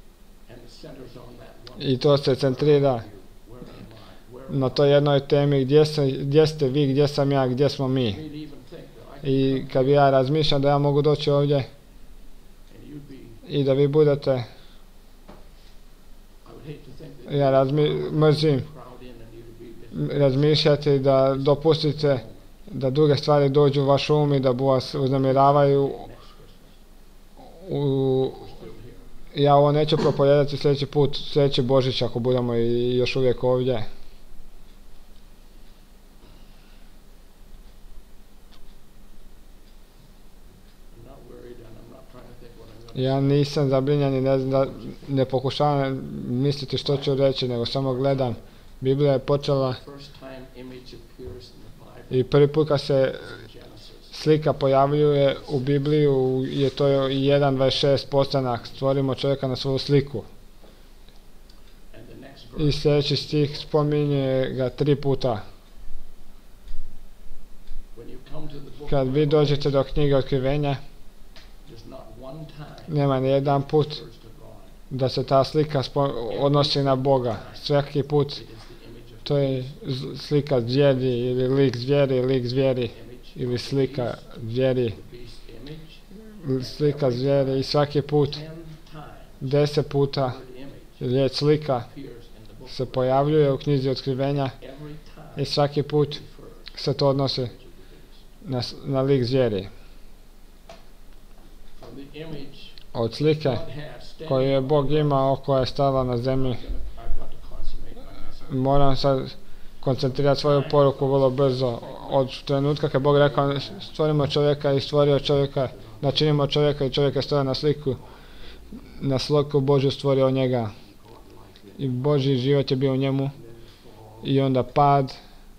I to se centrira na toj jednoj temi, gdje, se, gdje ste vi, gdje sam ja, gdje smo mi. I kad bi ja razmišljam da ja mogu doći ovdje i da vi budete, ja razmi, mrzim razmišljati da dopustite da druge stvari dođu u vaš um i da vas uznemiravaju. U, ja ovo neću propovijedati sljedeći put, sljedeći Božić ako budemo i još uvijek ovdje. Ja nisam zabrinjan i ne, znam, ne pokušavam misliti što ću reći, nego samo gledam. Biblija je počela i prvi put kad se slika pojavljuje u Bibliju je to jedan dvadeset šest postanak, stvorimo čovjeka na svoju sliku. I sljedeći stih spominje ga tri puta. Kad vi dođete do knjige Otkrivenja, nema ni jedan put da se ta slika odnosi na Boga. Svaki put to je slika zvijeri ili lik zvijeri, lik zvijeri ili slika zvijeri, slika zvijeri i svaki put deset puta riječ slika se pojavljuje u knjizi Otkrivenja i svaki put se to odnosi na, na lik zvijeri. Od slike koju je Bog imao, koja je stala na zemlji, moram sad koncentrirati svoju poruku vrlo brzo. Od trenutka kad Bog rekao stvorimo čovjeka i stvorio čovjeka, načinimo čovjeka i čovjek je stvorio na sliku, na sliku Božju stvorio njega. I Božji život je bio u njemu. I onda pad.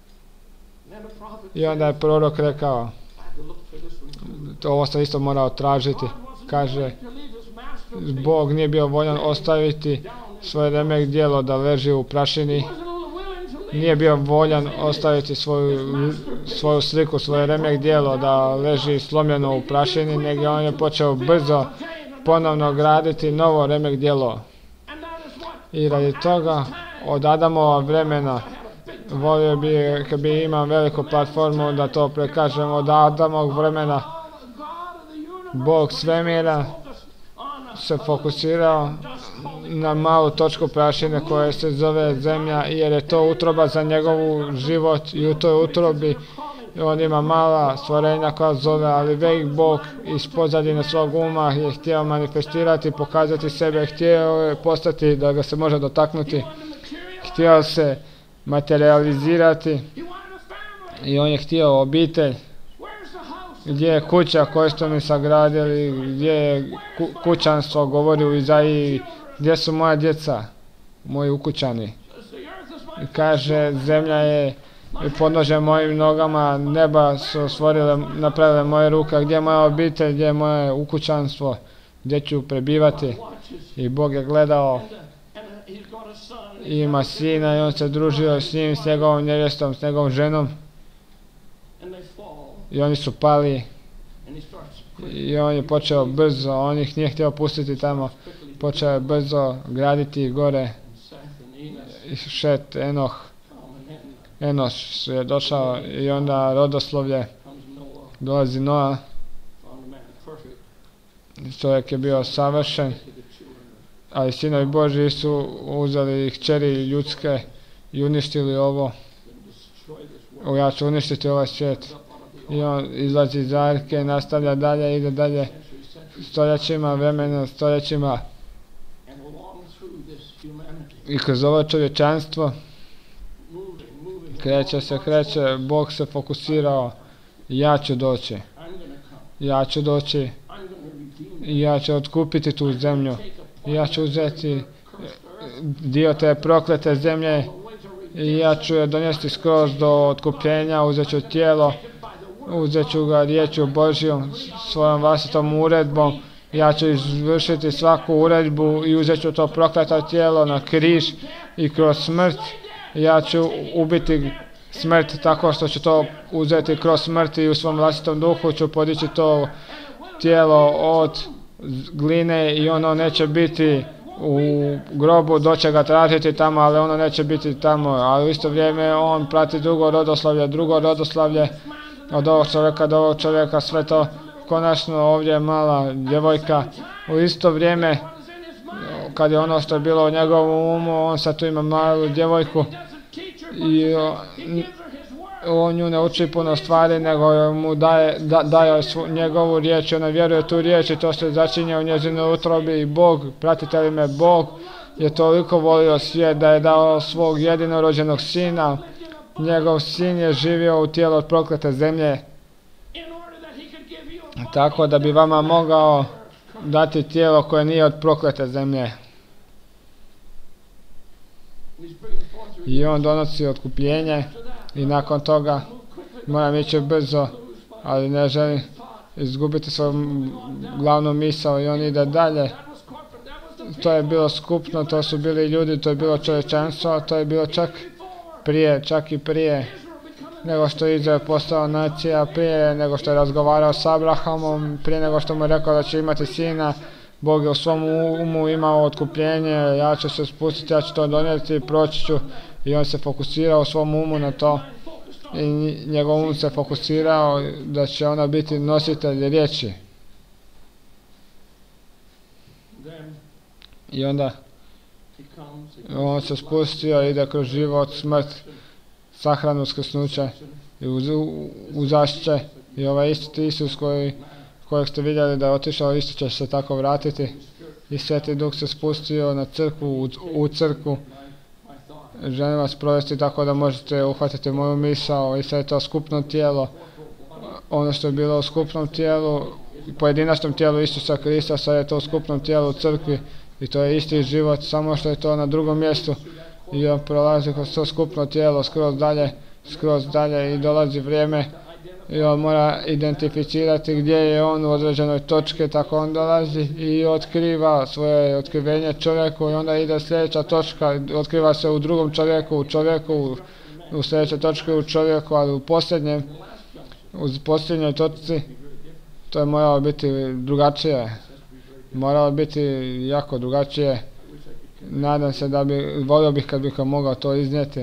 I onda je prorok rekao, ovo sam isto morao tražiti, kaže, Bog nije bio voljan ostaviti svoje remek djelo da leži u prašini, nije bio voljan ostaviti svoju, svoju sliku, svoje remek djelo da leži slomljeno u prašini, nego on je počeo brzo ponovno graditi novo remek djelo. I radi toga od Adamova vremena, volio bi kad bi imao veliku platformu da to prekažem, od Adamovog vremena Bog svemira se fokusirao na malu točku prašine koja se zove zemlja, jer je to utroba za njegovu život i u toj utrobi on ima mala stvorenja koja zove, ali velik Bog iz pozadine svog uma je htio manifestirati, pokazati sebe, htio je postati da ga se može dotaknuti, htio se materializirati i on je htio obitelj. Gdje je kuća koju ste mi sagradili, gdje je ku, kućanstvo, govori u Izaiji, gdje su moja djeca, moji ukućani. I kaže, zemlja je podnože mojim nogama, neba su stvorile, napravile moje ruke, gdje je moja obitelj, gdje je moje ukućanstvo, gdje ću prebivati. I Bog je gledao, i ima sina i on se družio s njim, s njegovom nevjestom, s njegovom ženom. I oni su pali And he starts I on je počeo brzo, on ih nije htio pustiti tamo, počeo je brzo graditi gore. Seth and Enos I Šet, Enoh, come, and then Enoš je došao i onda rodoslovlje, comes Noah, dolazi Noa, found a man perfect, čovjek je bio savršen, to the children of ali sinovi Božji su uzeli kćeri ljudske i uništili ovo. and destroy this world. Ja ću uništiti ovaj svijet. Up out of the I on izlazi iz arke, nastavlja dalje, ide dalje, century, century, stoljećima, vremena, stoljećima. and along through this humanity, I kroz ovo čovječanstvo moving, moving, kreće along se, God's kreće, way. Bog se fokusirao. Ja ću doći, I'm gonna come. ja ću doći I'm gonna redeem i ja ću otkupiti tu zemlju. take a I ja ću uzeti cursed earth. dio te proklete zemlje The ways of i ja ću je donijeti skroz do otkupljenja, uzet ću tijelo, uzet ću ga riječju Božjom, svojom vlastitom uredbom. Ja ću izvršiti svaku uredbu i uzet ću to prokleto tijelo na križ i kroz smrt. Ja ću ubiti smrt tako što ću to uzeti kroz smrt i u svom vlastitom duhu ću podići to tijelo od gline i ono neće biti u grobu, doće ga tražiti tamo, ali ono neće biti tamo, ali u isto vrijeme on prati drugo rodoslavlje, drugo rodoslavlje od ovog čovjeka do ovog čovjeka, sve to konačno ovdje je mala djevojka, u isto vrijeme kad je ono što je bilo u njegovom umu, on sad tu ima malu djevojku i o, n- on nju ne uči puno stvari, nego mu daje, da, daje svu, njegovu riječ, ona vjeruje tu riječ i to se začinje u njezinoj utrobi i Bog, pratite li me, Bog je toliko volio svijet da je dao svog jedinorođenog sina, njegov sin je živio u tijelu od proklete zemlje, in order that he could give you a tako da bi vama mogao dati tijelo koje nije od proklete zemlje. He's bringing forth the I on donosi otkupljenje after that. i nakon toga Move quickly, moram ići brzo, ali ne želim izgubiti svoju m- glavnu misao i on ide dalje. that was corporate, that was the To je bilo skupno, to su bili ljudi, to je bilo čovječanstvo, a to je bilo čak prije, čak i prije Israel becoming nego što je Izrael postao nacija, prije nego što je razgovarao s Abrahamom, prije nego što mu je rekao da će imati sina. Bog je u svom umu imao otkupljenje, ja ću se spustiti, ja ću to donijeti, proći ću. I on se fokusirao u svom umu na to focused on i nj- njegov um se fokusirao da će ona biti nositelj riječi. them. I onda He comes, he on se spustio, ide kroz život, smrt, sahranu, skrsnuće i uz, uzašće. I ovaj isti Isus koji, kojeg ste vidjeli da je otišao, isto će se tako vratiti. I Sveti Duh se spustio na crkvu, u, u crkvu. my thought, Želim vas provesti tako da možete uhvatiti moju misao i sve je to skupno tijelo. Ono što je bilo u skupnom tijelu, pojedinačnom tijelu Isusa Krista, sad je to u skupnom tijelu u crkvi i to je isti život, samo što je to na drugom mjestu. I on prolazi kroz to skupno tijelo skroz dalje, skroz dalje i dolazi vrijeme i on mora identificirati gdje je on u određenoj točki, tako on dolazi i otkriva svoje otkrivenje čovjeku i onda ide sljedeća točka, otkriva se u drugom čovjeku, u čovjeku, u, u sljedećoj točki u čovjeku, ali u posljednjem, u posljednjoj točci, to je moralo biti drugačije, moralo biti jako drugačije. Nadam se da bi, volio bih kad bih mogao to iznijeti. where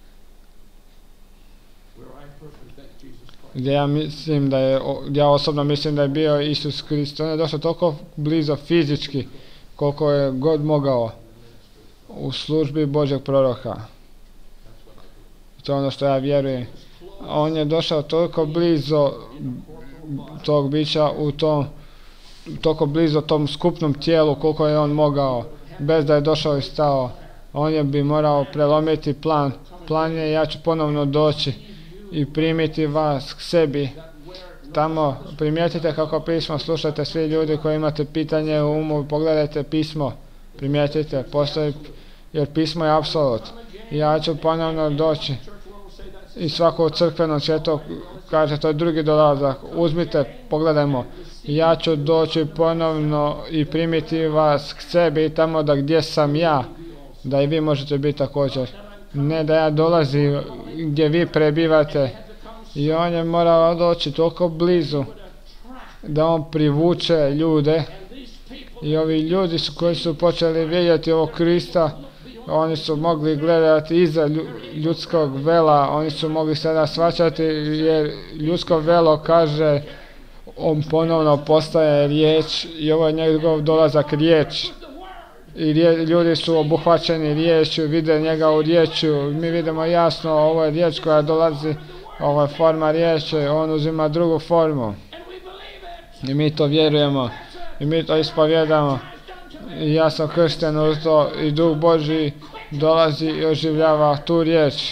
I personally think Jesus Christ Gdje ja mislim da je, o- ja osobno mislim da je bio Isus Krist. On je došao toliko blizu fizički koliko je god mogao u službi Božeg proroka. To je ono što ja vjerujem. On je došao toliko blizu tog bića u tom, toliko blizu tom skupnom tijelu koliko je on mogao, bez da je došao i stao. On je bi morao prelomiti plan. Plan je ja ću ponovno doći i primiti vas k sebi. Tamo primijetite kako pismo, slušajte svi ljudi koji imate pitanje u umu, pogledajte pismo, primijetite, postoji, jer pismo je apsolut. Ja ću ponovno doći i svako u crkvenom svijetu kaže to je drugi dolazak, uzmite, pogledajmo, ja ću doći ponovno i primiti vas k sebi i tamo da gdje sam ja, da i vi možete biti također. Ne da ja dolazim gdje vi prebivate i on je morao doći toliko blizu da on privuče ljude. I ovi ljudi su, koji su počeli vidjeti ovog Krista, oni su mogli gledati iza ljudskog vela, oni su mogli sada shvaćati, jer ljudsko velo kaže, on ponovno postaje riječ i ovo je njegov dolazak riječ. I rije, ljudi su obuhvaćeni riječju, vide njega u riječju, mi vidimo jasno, ovo je riječ koja dolazi, ovo je forma riječi, on uzima drugu formu. I mi to vjerujemo, i mi to ispovjedamo. I ja sam kršten u to i Duh Božji dolazi i oživljava tu riječ.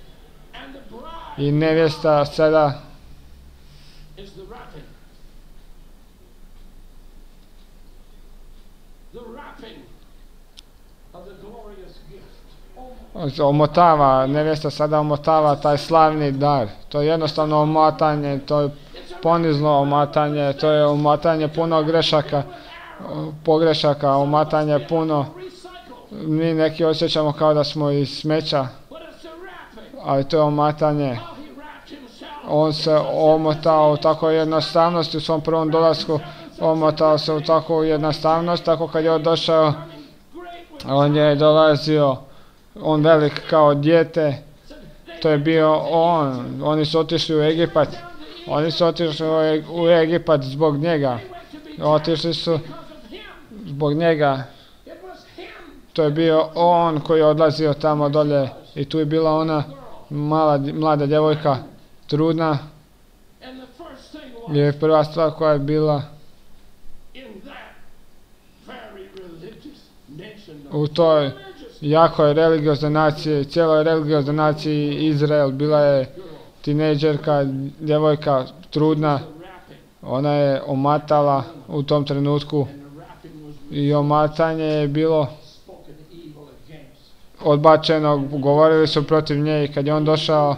I nevjesta sada omotava, nevjesta sada omotava taj slavni dar. To je jednostavno omotanje, to je ponizno omotanje, to je omotanje puno grešaka, pogrešaka, omotanje puno. Mi neki osjećamo kao da smo iz smeća, ali to je omotanje. On se omotao u tako jednostavnosti u svom prvom dolasku, omotao se u takvu jednostavnost, tako kad je došao, on je dolazio, on velik kao dijete, to je bio on, oni su otišli u Egipat, oni su otišli u Egipat zbog njega, otišli su zbog njega, to je bio on koji je odlazio tamo dolje i tu je bila ona mala, mlada djevojka, trudna, i prva stvar koja je bila u toj jakoj religioznoj naciji, cijeloj religioznoj naciji Izrael, bila je tinejdžerka, djevojka, trudna, ona je omatala u tom trenutku i omatanje je bilo odbačeno, govorili su protiv nje i kad je on došao,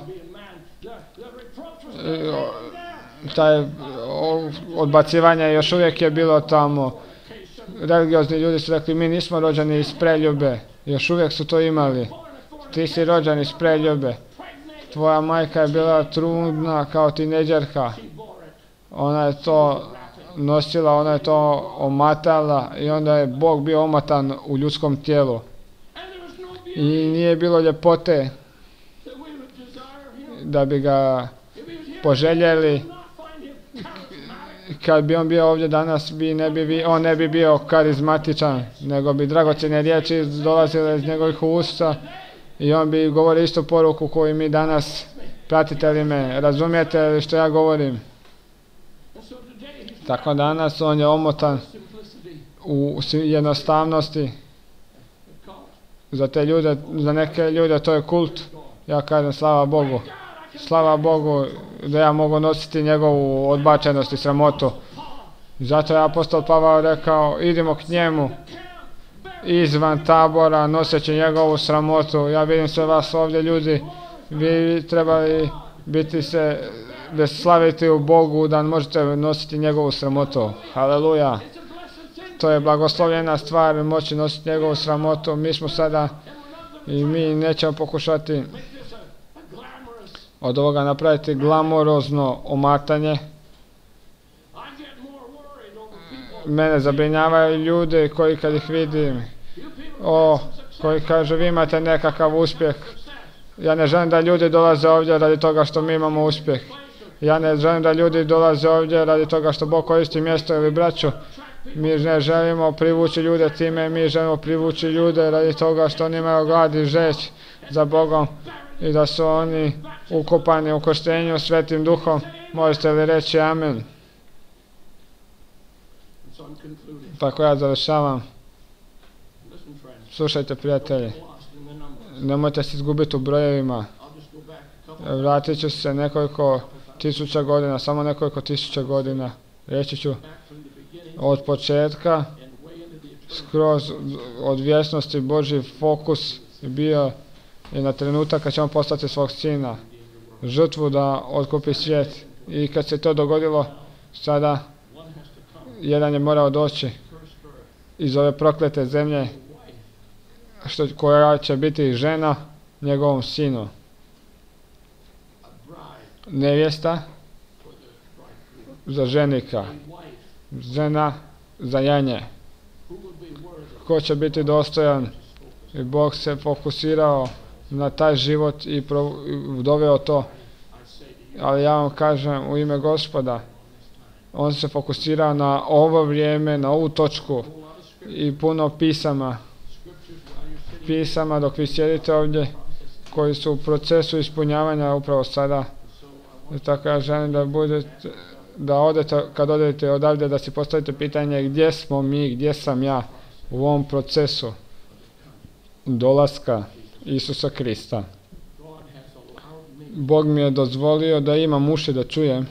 taj odbacivanje još uvijek je bilo tamo. Religiozni ljudi su rekli, mi nismo rođeni iz preljube, još uvijek su to imali, ti si rođen iz preljube, tvoja majka je bila trudna kao tinejdžerka, ona je to nosila, ona je to omatala i onda je Bog bio omatan u ljudskom tijelu i nije bilo ljepote da bi ga poželjeli. Kad bi on bio ovdje danas, bi ne bi, on ne bi bio karizmatičan, nego bi dragocjene riječi dolazile iz njegovih usta i on bi govorio istu poruku koju mi danas. Pratite li me, razumijete li što ja govorim? Tako danas on je omotan u jednostavnosti. Za te ljude, za neke ljude to je kult. Ja kažem slava Bogu. Slava Bogu da ja mogu nositi njegovu odbačenost i sramotu. Zato je apostol Pavao rekao, idimo k njemu izvan tabora noseći njegovu sramotu. Ja vidim sve vas ovdje ljudi, vi trebali biti se, da slaviti u Bogu, da možete nositi njegovu sramotu. Haleluja. To je blagoslovljena stvar, moći nositi njegovu sramotu. Mi smo sada i mi nećemo pokušati od ovoga napraviti glamorozno omatanje. Mene zabrinjavaju ljudi koji kad ih vidim, o, koji kažu vi imate nekakav uspjeh. Ja ne želim da ljudi dolaze ovdje radi toga što mi imamo uspjeh. Ja ne želim da ljudi dolaze ovdje radi toga što Bog koristi mjesto ili braću. Mi ne želimo privući ljude time, mi želimo privući ljude radi toga što oni imaju glad i žeć za Bogom i da su oni ukopani u krštenju Svetim Duhom. Možete li reći amen? Tako ja završavam. Slušajte prijatelji, nemojte se izgubiti u brojevima. Vratit ću se nekoliko tisuća godina, samo nekoliko tisuća godina. Reći ću od početka, skroz od vječnosti Božji fokus bio je na trenutak kad će on postati svog sina, žrtvu da otkupi svijet. I kad se to dogodilo, sada jedan je morao doći iz ove proklete zemlje, što, koja će biti žena njegovom sinu. Nevjesta za ženika, žena za janje. Ko će biti dostojan? I Bog se fokusirao na taj život i doveo to. Ali ja vam kažem u ime Gospoda, on se fokusira na ovo vrijeme, na ovu točku i puno pisama. Pisama dok vi sjedite ovdje, koji su u procesu ispunjavanja upravo sada. I tako ja želim da budete, da odete, kad odete odavde, da si postavite pitanje gdje smo mi, gdje sam ja u ovom procesu dolaska Isusa Krista. Bog mi je dozvolio da imam uši da čujem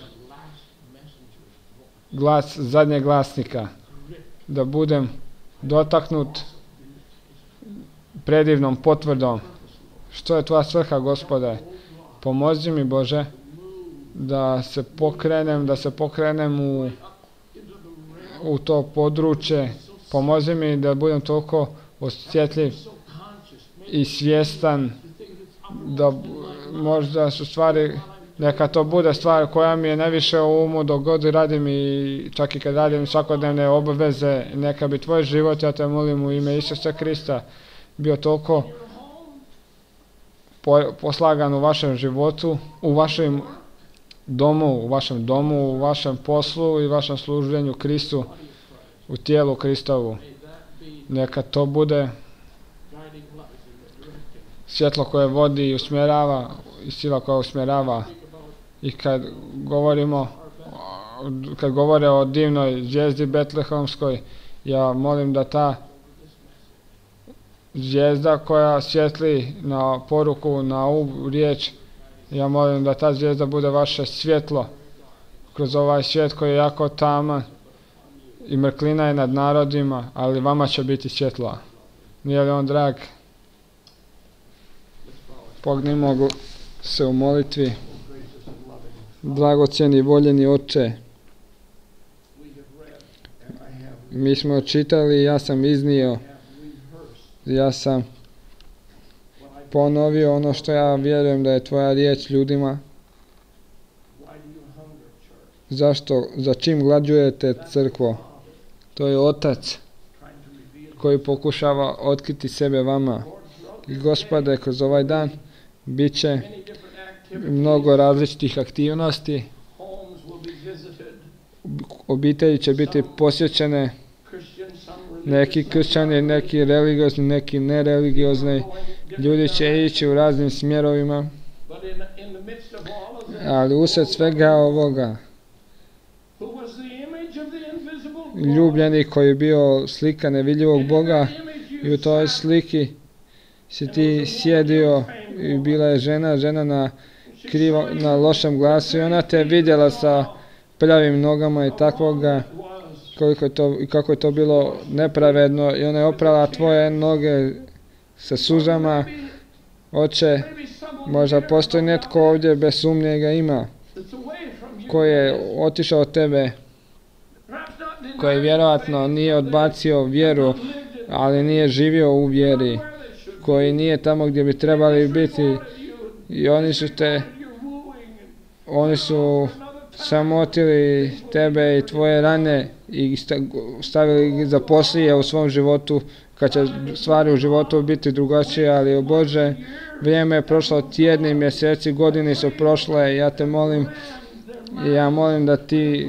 glas zadnjeg glasnika, da budem dotaknut predivnom potvrdom. Što je tvoja svrha, Gospode? Pomozi mi, Bože, da se pokrenem, da se pokrenem u, u to područje. Pomozi mi da budem toliko osjetljiv i svjestan da možda su stvari, neka to bude stvar koja mi je najviše u umu dok god radim i čak i kad radim svakodnevne obveze, neka bi tvoj život, ja te molim u ime Isusa Krista, bio toliko poslagan u vašem životu, u vašem domu, u vašem domu, u vašem poslu i vašem služenju Kristu, u tijelu Kristovu. Neka to bude svjetlo koje vodi i usmjerava i sila koja usmjerava. I kad govorimo, kad govore o divnoj zvijezdi betlehemskoj, ja molim da ta zvijezda koja svjetli na poruku, na ovu riječ, ja molim da ta zvijezda bude vaše svjetlo kroz ovaj svijet koji je jako taman i mrklina je nad narodima, ali vama će biti svjetlo. Nije li on drag? Pognimo se u molitvi. Dragocjeni, voljeni Oče, mi smo čitali, ja sam iznio, ja sam ponovio ono što ja vjerujem da je tvoja riječ ljudima. Zašto, za čim glađujete, crkvo? To je Otac koji pokušava otkriti sebe vama. I Gospode, kroz ovaj dan bit će mnogo različitih aktivnosti. Obitelji će biti posjećene, neki kršćani, neki religiozni, neki nereligiozni. Ljudi će ići u raznim smjerovima. Ali usred svega ovoga, ljubljeni koji je bio slika nevidljivog Boga, i u toj sliki si ti sjedio i bila je žena, žena na, krivo, na lošem glasu i ona te vidjela sa pravim nogama i takvoga, koliko je to, i kako je to bilo nepravedno, i ona je oprala tvoje noge sa suzama. Oče, možda postoji netko ovdje, bez sumnje ga ima, koji je otišao od tebe, koji vjerojatno nije odbacio vjeru, ali nije živio u vjeri, koji nije tamo gdje bi trebali biti, i oni su te, oni su samotili tebe i tvoje rane i stavili za poslije u svom životu, kad će stvari u životu biti drugačije. Ali o Bože, vrijeme je prošlo, tjedni, mjeseci, godine su prošle. Ja te molim, ja molim da ti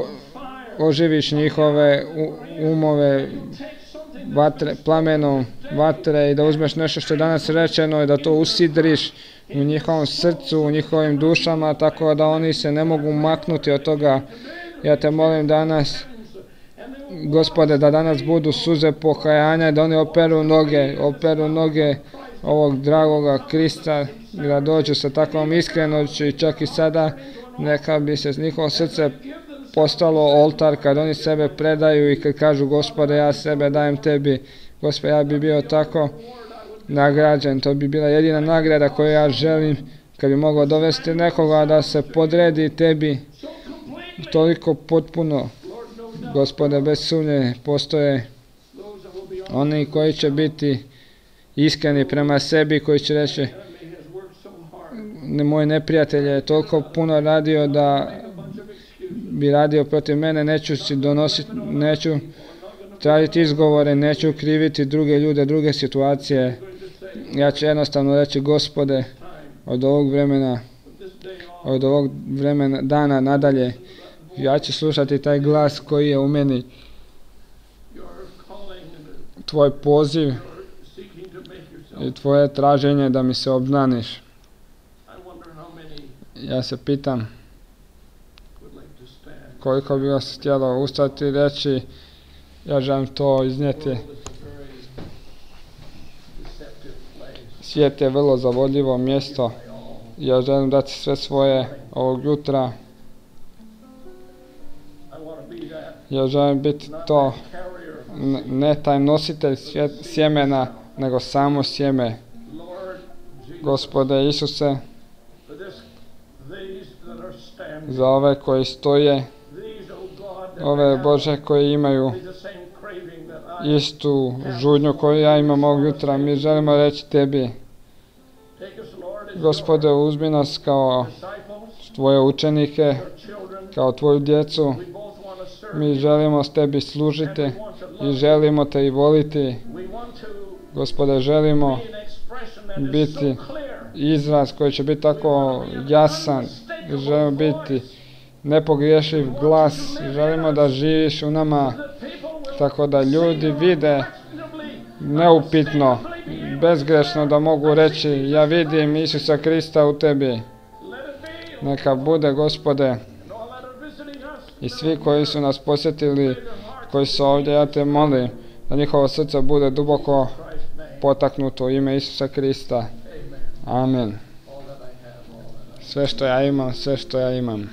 oživiš njihove umove vatre, plamenom vatre, i da uzmeš nešto što je danas rečeno i da to usidriš u njihovom srcu, u njihovim dušama, tako da oni se ne mogu maknuti od toga. Ja te molim danas, Gospode, da danas budu suze pokajanja, da oni operu noge, operu noge ovog dragoga Krista, da dođu sa takvom iskrenoću, i čak i sada neka bi se njihovo srce postalo oltar kad oni sebe predaju i kad kažu: Gospode, ja sebe dajem tebi. Gospode, ja bi bio tako nagrađen, to bi bila jedina nagrada koju ja želim, kad bi mogao dovesti nekoga da se podredi tebi toliko potpuno. Gospode, bez sumnje postoje oni koji će biti iskreni prema sebi, koji će reći: moj neprijatelj je toliko puno radio da bi radio protiv mene, neću si donositi, neću tražiti izgovore, neću kriviti druge ljude, druge situacije. Ja ću jednostavno reći, Gospode, od ovog vremena, od ovog vremena, dana nadalje, ja ću slušati taj glas koji je u meni, tvoj poziv i tvoje traženje da mi se obznaniš. Ja se pitam koliko bi vas htjelo ustati i reći, ja želim to iznijeti. Svijet je vrlo zavodljivo mjesto. Ja želim dati sve svoje ovog jutra. Ja želim biti to, ne taj nositelj sjemena, nego samo sjeme. Gospode Isuse, za ove koji stoje, ove Bože koji imaju istu žudnju koju ja imam ovog jutra, mi želimo reći Tebi, Gospode, uzmi nas kao Tvoje učenike, kao Tvoju djecu. Mi želimo s Tebi služiti i želimo Te i voliti. Gospode, želimo biti izraz koji će biti tako jasan. Želimo biti nepogriješiv glas. Želimo da živiš u nama tako da ljudi vide neupitno, bezgrešno, da mogu reći, ja vidim Isusa Krista u Tebi. Neka bude, Gospode, i svi koji su nas posjetili, koji su ovdje, ja Te molim da njihovo srce bude duboko potaknuto u ime Isusa Krista. Amen. Sve što ja imam, sve što ja imam.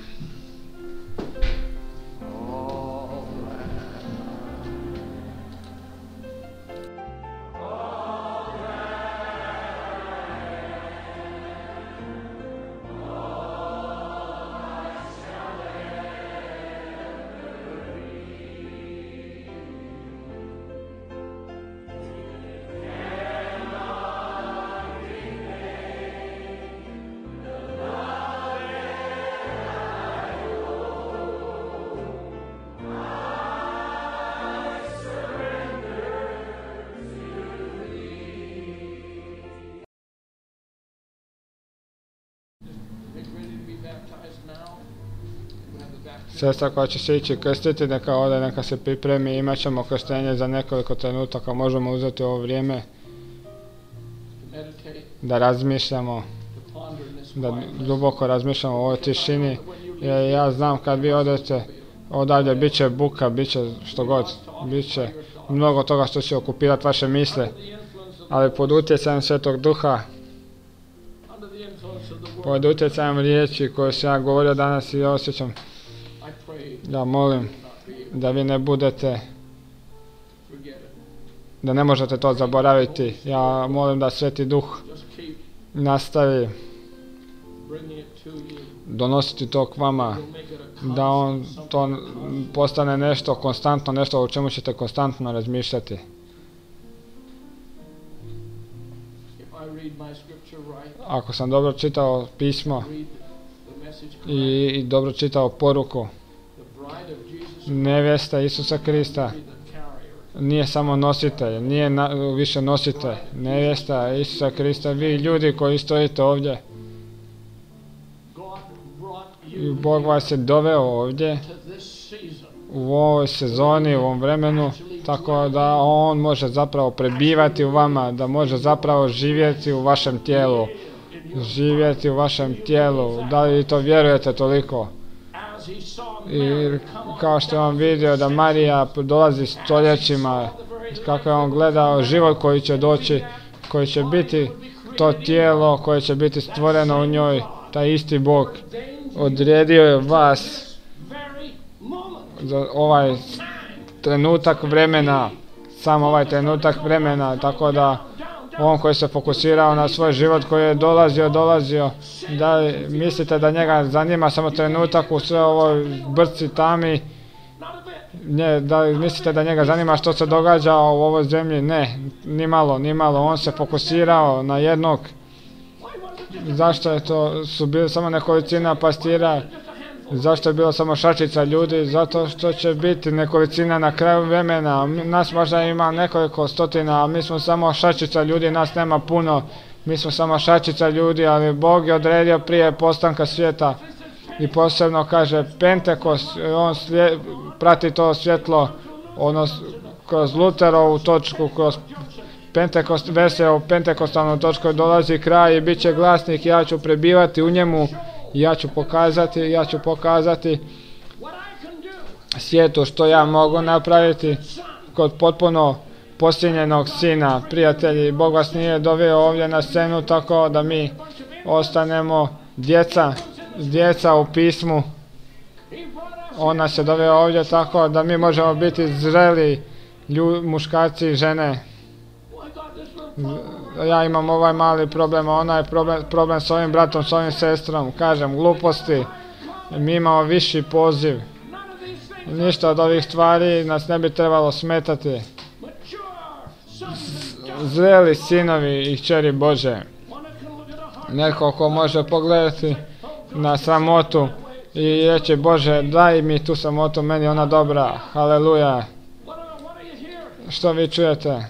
Sestra koja će se ići krstiti, neka ode, neka se pripremi, imat ćemo krštenje za nekoliko trenutaka, možemo uzeti ovo vrijeme da razmišljamo, da duboko razmišljamo o ovoj tišini. Jer ja znam kad vi odete odavdje, bit će buka, bit će što god, bit će mnogo toga što će okupirati vaše misle, ali pod utjecajem Svetog Duha, pod utjecajem riječi koje sam ja govorio danas i osjećam, ja molim da vi ne budete, da ne možete to zaboraviti. Ja molim da Sveti Duh nastavi donositi to k vama, da on to postane nešto konstantno, nešto o čemu ćete konstantno razmišljati. Ako sam dobro čitao pismo i, i dobro čitao poruku, nevjesta Isusa Krista nije samo nositelj, nije na, više nositelj. Nevjesta Isusa Krista, vi ljudi koji stojite ovdje, i Bog vas je doveo ovdje u ovoj sezoni, u ovom vremenu, tako da On može zapravo prebivati u vama, da može zapravo živjeti u vašem tijelu, živjeti u vašem tijelu. Da li to vjerujete toliko? I kao što je on vidio da Marija dolazi stoljećima, kako je on gledao život koji će doći, koji će biti to tijelo koje će biti stvoreno u njoj, taj isti Bog odredio je vas za ovaj trenutak vremena, samo ovaj trenutak vremena, tako da on koji se fokusirao na svoj život koji je dolazio, dolazio, da li mislite da njega zanima samo trenutak u sve ovoj brci tami? Ne, da li mislite da njega zanima što se događa u ovoj zemlji? Ne, ni malo, ni malo. On se fokusirao na jednog. Zašto je to? Su bili samo nekolicina pastira Zašto je bilo samo šačica ljudi? Zato što će biti nekolicina na kraju vremena. Nas možda ima nekoliko stotina, a mi smo samo šačica ljudi, nas nema puno. Mi smo samo šačica ljudi, ali Bog je odredio prije postanka svijeta. I posebno kaže Pentekost, on slijed, prati to svjetlo, ono kroz Luterovu točku, kroz Pentekost, veseo, Pentekostalnu točku dolazi kraj i bit će glasnik, ja ću prebivati u njemu, ja ću pokazati, ja ću pokazati svijetu što ja mogu napraviti kod potpuno posljednjenog sina. Prijatelji, Bog vas nije doveo ovdje na scenu tako da mi ostanemo djeca, djeca u pismu. On nas je doveo ovdje tako da mi možemo biti zreli lju, muškarci i žene. Ja imam ovaj mali problem, a ona je problem, problem s ovim bratom, s ovim sestrom. Kažem, gluposti. Mi imamo viši poziv. Ništa od ovih stvari nas ne bi trebalo smetati. Zreli sinovi i kćeri Bože. Neko ko može pogledati na sramotu i reći Bože, daj mi tu sramotu, meni ona dobra. Haleluja. Što vi čujete?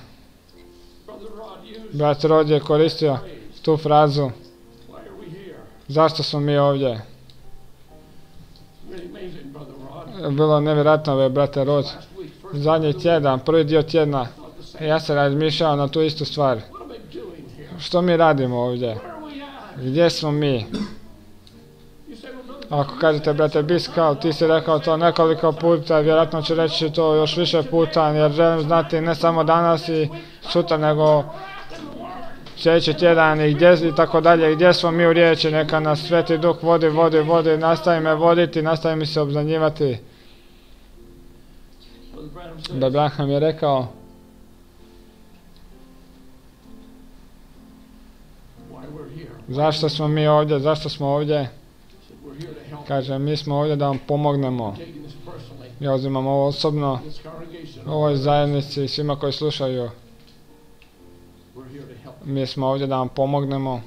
Brat Rod je koristio tu frazu. Zašto smo mi ovdje? Bilo nevjerojatno, je, brate Rod. Zadnji tjedan, prvi dio tjedna, ja sam razmišljao na tu istu stvar. Što mi radimo ovdje? Gdje smo mi? Ako kažete, brate Biskal, ti si rekao to nekoliko puta, vjerojatno ću reći to još više puta, jer želim znati ne samo danas i sutra, nego sljedeći tjedan i gdje i tako dalje, gdje smo mi u riječi, neka nas Sveti Duh vodi, vodi, vodi, nastavi me voditi, nastavi mi se obznanjivati. Da Branham je rekao, zašto smo mi ovdje, zašto smo ovdje? Kaže, mi smo ovdje da vam pomognemo. Ja uzimam ovo osobno, ovoj zajednici i svima koji slušaju. Mi smo ovdje da vam pomognemo.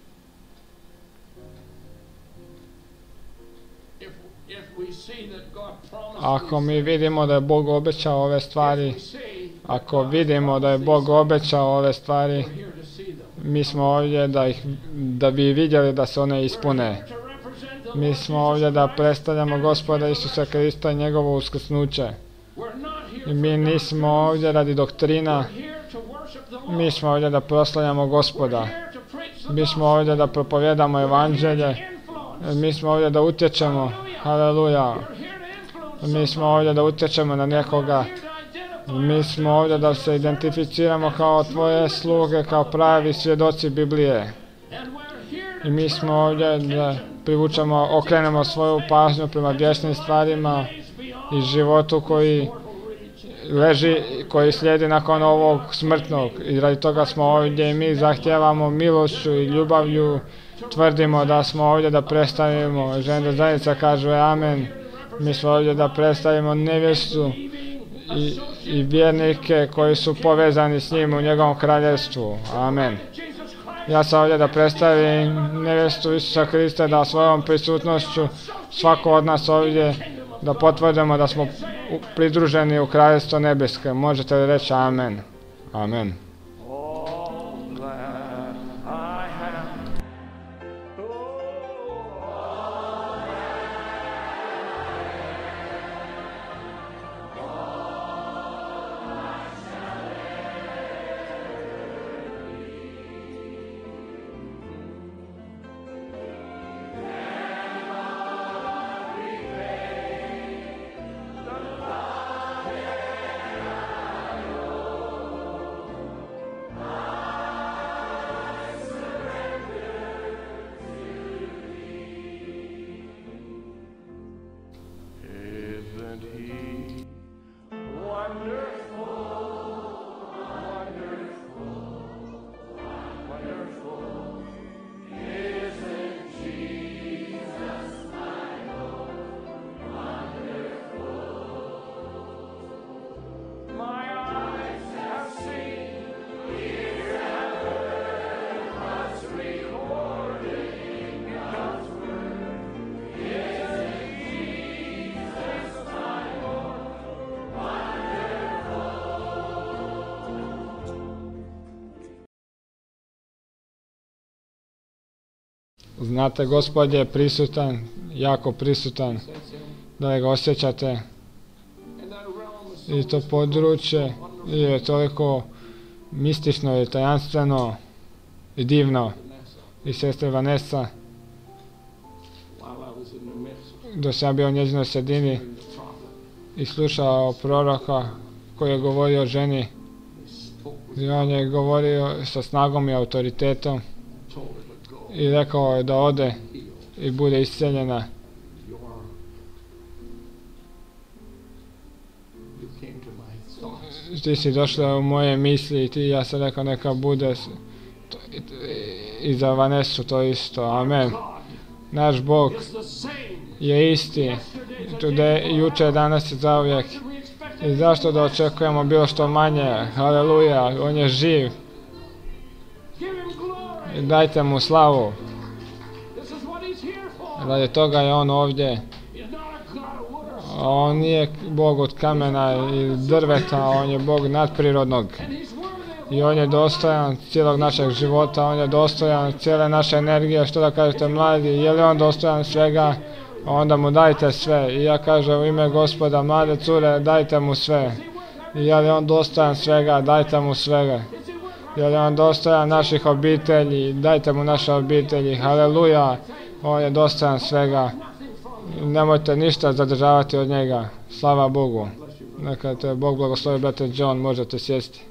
Ako mi vidimo da je Bog obećao ove stvari, ako vidimo da je Bog obećao ove stvari, mi smo ovdje da ih, da bi vidjeli da se one ispune. Mi smo ovdje da predstavljamo Gospoda Isusa Krista i njegovo uskrsnuće. I mi nismo ovdje radi doktrina, mi smo ovdje da proslavljamo Gospoda. Mi smo ovdje da propovjedamo evanđelje. Mi smo ovdje da utječemo. Haleluja. Mi smo ovdje da utječemo na nekoga. Mi smo ovdje da se identificiramo kao tvoje sluge, kao pravi svjedoci Biblije. I mi smo ovdje da privučemo, okrenemo svoju pažnju prema vječnim stvarima i životu koji leži, koji slijedi nakon ovog smrtnog. I radi toga smo ovdje i mi zahtijevamo milošću i ljubavlju, tvrdimo da smo ovdje da predstavimo, žena zajednica kažu amen. Mi smo ovdje da predstavimo nevjestu i, i vjernike koji su povezani s njim u njegovom kraljevstvu. Amen. Ja sam ovdje da predstavim nevjestu Isusa Krista, da svojom prisutnošću svako od nas ovdje da potvrdimo da smo pridruženi u kraljevstvo nebeske. Možete li reći amen? Amen. Znate, Gospod je prisutan, jako prisutan, da ga osjećate. I to područje je toliko mistično i tajanstveno i divno. I sestre Vanessa, dok sam bio u njezinoj sredini i slušao proroka koji je govorio o ženi, i on je govorio sa snagom i autoritetom i rekao je da ode i bude isceljena. Ti si došla u moje misli i ti, ja sam rekao, neka bude i za Vanesu to isto. Amen. Naš Bog je isti, today, juče, danas i zauvijek. I zašto da očekujemo bilo što manje? Haleluja, on je živ. I dajte mu slavu. Radi toga je on ovdje. On nije Bog od kamena i drveta, on je Bog nadprirodnog. I on je dostojan cijelog našeg života, on je dostojan cijele naše energije. Što da kažete, mladi, je li on dostojan svega? Onda mu dajte sve. I ja kažem u ime Gospoda, mlade cure, dajte mu sve. I je li on dostojan svega? Dajte mu svega. Je li on dostojan naših obitelji? Dajte mu naše obitelji. Haleluja, on je dostojan svega. Nemojte ništa zadržavati od njega. Slava Bogu. Neka te Bog blagoslovi, brate John, možete sjesti.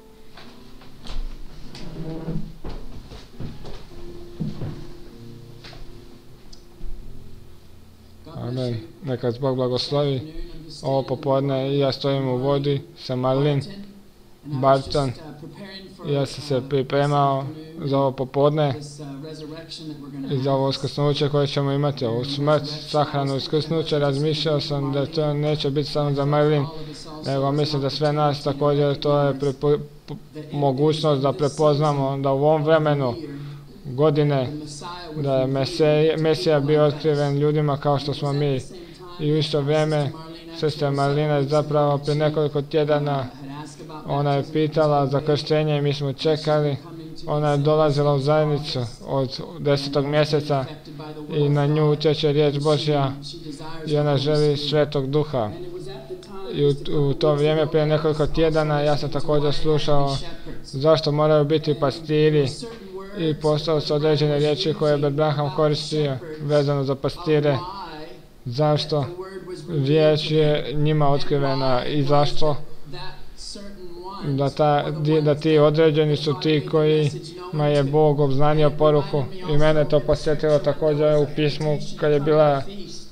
Amen. Neka Bog blagoslovi. Ovo popodne ja stojim u vodi sa Marlin Barton. Ja sam se pripremao za ovo popodne i za ovo uskrsnuće koje ćemo imati, ovu smrt, sahranu uskrsnuće. Razmišljao sam da to neće biti samo za Marlin, nego mislim da sve nas također to je prepo, mogućnost da prepoznamo da u ovom vremenu godine da je Mesija, Mesija bio otkriven ljudima kao što smo mi. I u isto vrijeme sestra Marlina je zapravo prije nekoliko tjedana, ona je pitala za krštenje i mi smo čekali. Ona je dolazila u zajednicu od desetog mjeseca i na nju utječe riječ Božja i ona želi Svetog Duha. I u, u to vrijeme prije nekoliko tjedana ja sam također slušao zašto moraju biti pastiri i postale su određene riječi koje je Brad Branham koristio vezano za pastire. Zašto? Riječ je njima otkrivena i zašto? Da, ta, da ti određeni su ti kojima je Bog obznanio poruku. I mene to posjetilo također u pismu kad je bila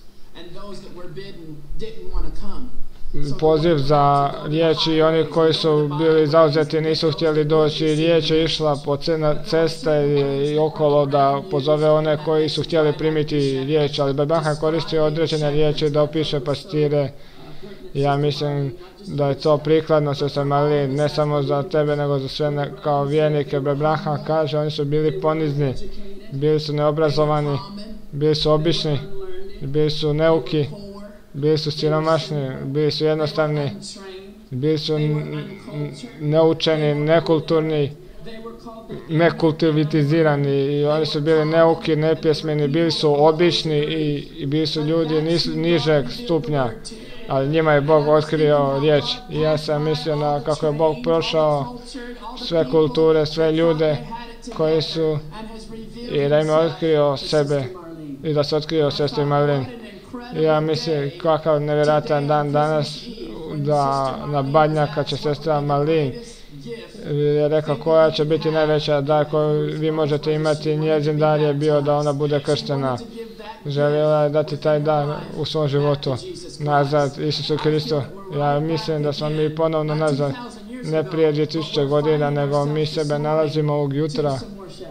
poziv za riječi i oni koji su bili zauzeti nisu htjeli doći. Riječ je išla po ceste i, i okolo da pozove one koji su htjeli primiti riječ, ali Brad Branham koristio određene riječi da opiše pastire. Ja mislim da je to prikladno, sestra Marlin, ne samo za tebe, nego za sve ne, kao vjernike. Brad Branham kaže, oni su bili ponizni, bili su neobrazovani, bili su obični, bili su neuki, bili su siromašni, bili su jednostavni, bili su neučeni, nekulturni, nekultivitizirani i oni su bili neuki, nepjesmeni, bili su obični i, i bili su ljudi nis, nižeg stupnja. Ali njima je Bog otkrio riječ i ja sam mislio na kako je Bog prošao sve kulture, sve ljude koji su i da im je otkrio sebe i da se otkrio sestri Marlin. I ja mislim kakav nevjerojatan dan danas da na Badnjaka će sestra Marlin je rekao koja će biti najveća dar koju vi možete imati. Njezin dar je bio da ona bude krštena. Željela je dati taj dar u svom životu nazad Isusu Kristu. Ja mislim da smo mi ponovno nazad, ne prije dvije tisuće godina, nego mi sebe nalazimo ovog jutra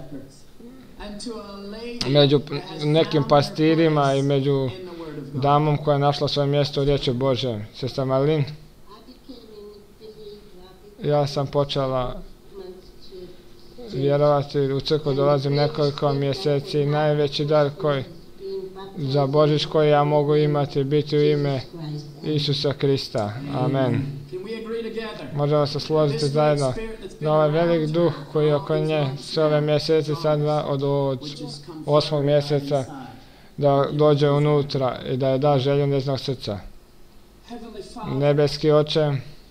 među nekim pastirima i među damom koja je našla svoje mjesto u riječi Božje. Sestra Marlin, ja sam počela vjerovati, u crkvu dolazim nekoliko mjeseci i najveći dar koji za Božić koji ja mogu imati biti u ime Isusa Krista. Amen. možemo se složiti zajedno da ovaj velik duh koji je oko nje sve ove mjeseci sad od, od osmog mjeseca da dođe unutra i da je da želju njezinog srca. Nebeski Oče,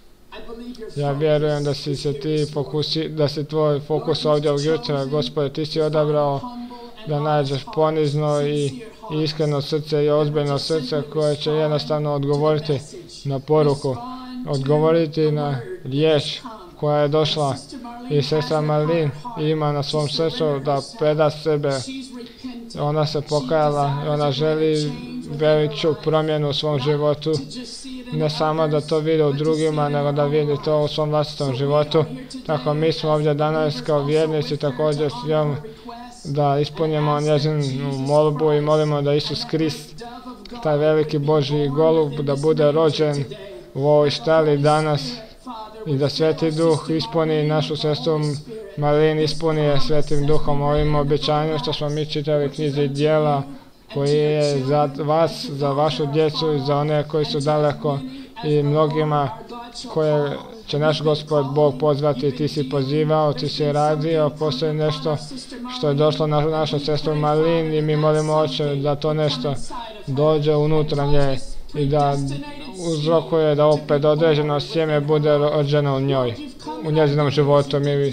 ja vjerujem da si se ti fokusi, da si tvoj fokus ovdje ovog jutra, Gospode, ti si odabrao da nađeš ponizno i iskreno srce i ozbiljno srce koje će jednostavno odgovoriti na poruku, odgovoriti na riječ koja je došla i sestra Marlin ima na svom srcu da preda sebe. Ona se pokajala i ona želi veliču promjenu u svom životu, ne samo da to vidi u drugima, nego da vidi to u svom vlastitom životu. Tako mi smo ovdje danas kao vjernici također htjeli da ispunimo njezinu molbu i molimo da Isus Krist, taj veliki Božji golub, da bude rođen u ovoj štali danas i da Sveti Duh ispuni našu sestru Marlin, ispuni je Svetim Duhom ovim obećanjem što smo mi čitali knjizi Djela, koji je za vas, za vašu djecu i za one koji su daleko i mnogima koje će naš Gospod Bog pozvati. Ti si pozivao, ti si radio, postoji nešto što je došlo na našu sestru Marlin i mi molimo Oče da to nešto dođe unutra nje i da uzrokuje da opet određeno sjeme bude rođeno u njoj, u njezinom životu. Mi,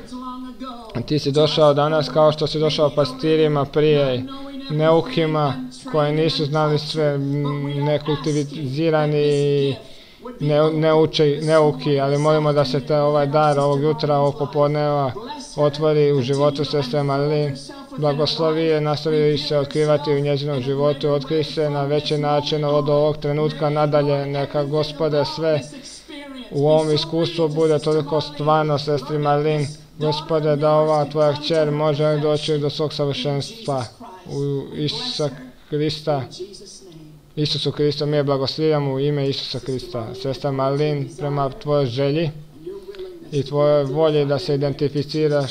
ti si došao danas kao što si došao pastirima prije, neukima koji nisu znali sve, nekultivizirani, ne, neuči, neuki, ali molimo da se te ovaj dar ovog jutra, ovog popodneva otvori u životu sestre Marlin. Blagoslovi je, nastavi se otkrivati u njezinom životu, otkri se na veći način od ovog trenutka nadalje. Neka Gospode sve u ovom iskustvu bude toliko stvarno sestri Marlin. Gospode, da ova tvoja kćer može doći do svog savršenstva u Isusa Krista. Isusu Kristu mi je blagoslivljamo u ime Isusa Krista. Sestra Marlin, prema tvojoj želji i tvojoj volji da se identificiraš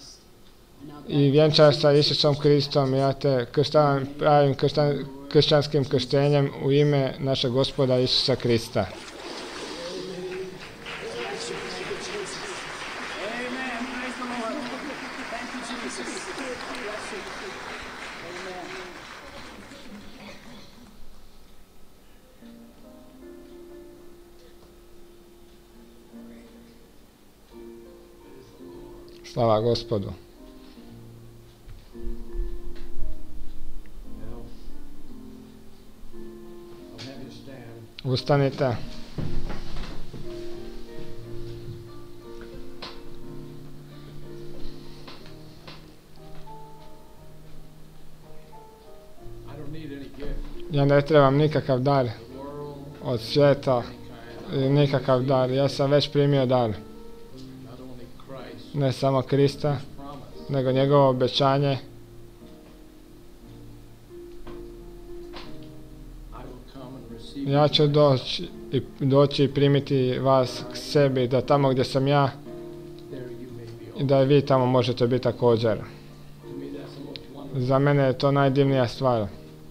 i vjenčaš sa Isusom Kristom, ja te krštavam pravim krštan, kršćanskim krštenjem u ime našeg Gospoda Isusa Krista. Slava Gospodu. Ustanite. Ja ne trebam nikakav dar od svijeta, nikakav dar. Ja sam već primio dar. Ne samo Krista, nego njegovo obećanje. Ja ću doći i, doći i primiti vas k sebi, da tamo gdje sam ja, i da i vi tamo možete biti također. Za mene je to najdivnija stvar.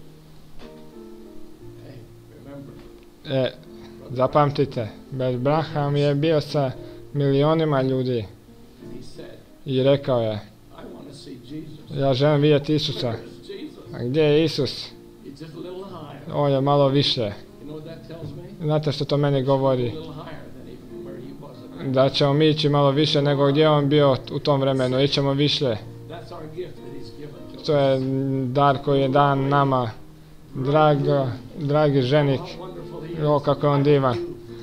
E, zapamtite, Abraham je bio sa milionima ljudi i rekao je, ja želim vidjeti Isusa. A gdje je Isus? On je malo više. Znate što to meni govori? Da ćemo mi ići malo više nego gdje on bio u tom vremenu. Ićemo više. To je dar koji je dan nama. Drago, dragi ženik. O, kako je on divan.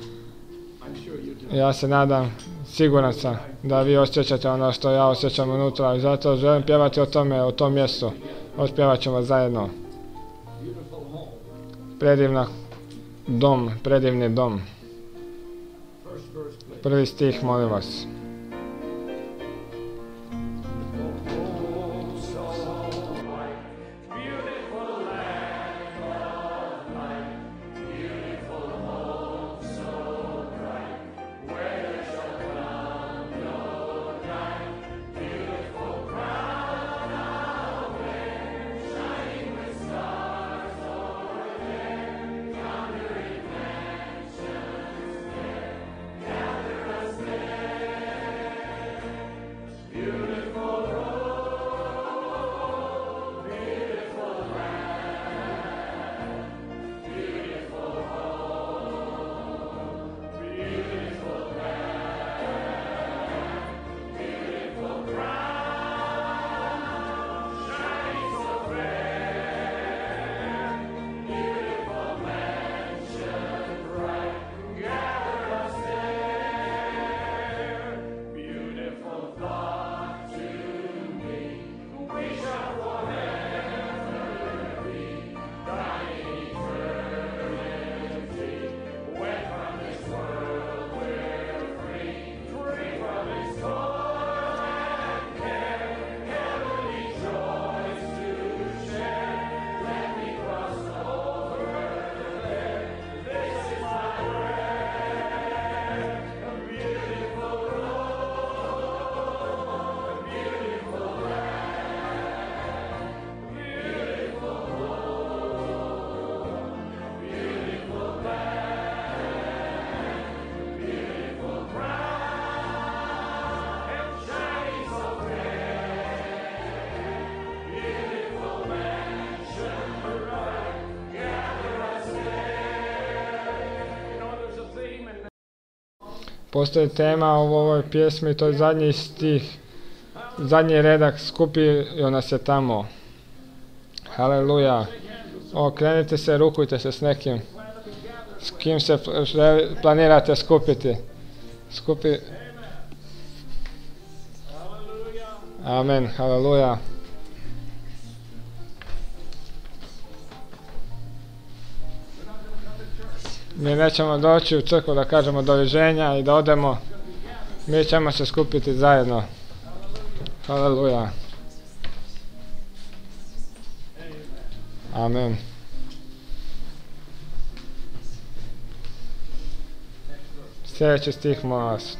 Ja se nadam, siguran sam da vi osjećate ono što ja osjećam unutra. I zato želim pjevati o tome, o tom mjestu. Otpjevat ćemo zajedno. Predivna dom, predivni dom. Prvi stih, molim vas. Postoji tema u ovoj pjesmi, to je zadnji stih, zadnji redak, skupio nas je tamo. Haleluja. Okrenite se, rukujte se s nekim. S kim se planirate skupiti? Skupi... Amen, haleluja. Mi nećemo doći u crkvu da kažemo doviđenja i da odemo. Mi ćemo se skupiti zajedno. Haleluja. Amen. Sljedeći stih, molim vas.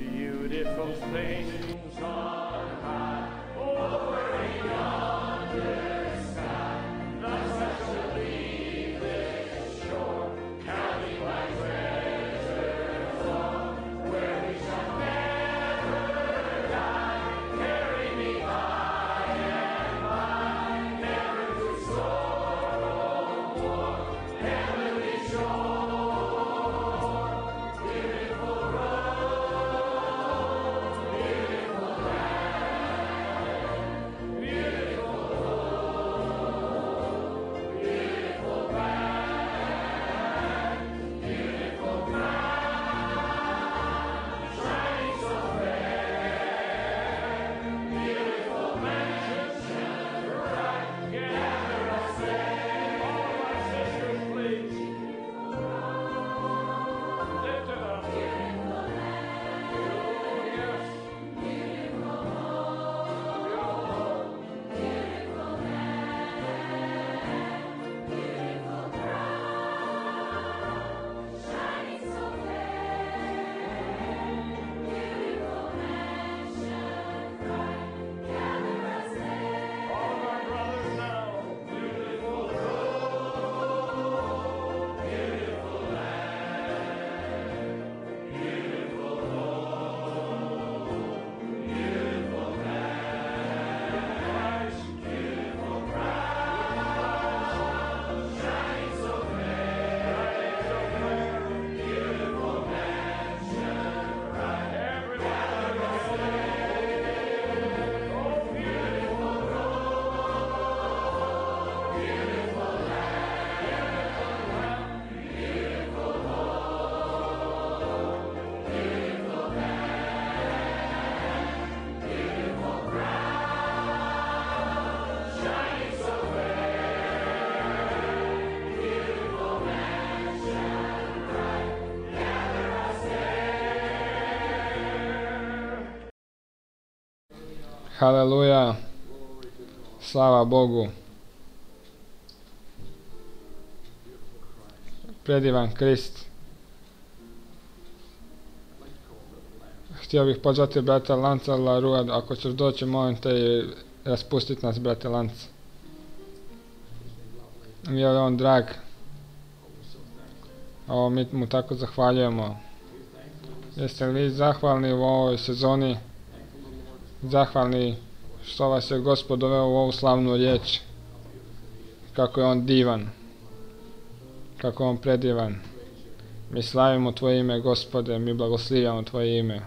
Haleluja. Slava Bogu. Predivan Krist. Htio bih pozvati brata Lanca Larua, ako ćeš doći, molim te, i raspustiti nas, brate Lanc. Mi je on drag. Ovo mi mu tako zahvaljujemo. Jeste li zahvalni u ovoj sezoni? Zahvalni što vas je Gospod doveo u ovu slavnu riječ. Kako je on divan. Kako je on predivan. Mi slavimo Tvoje ime, Gospode, mi blagoslivljamo Tvoje ime.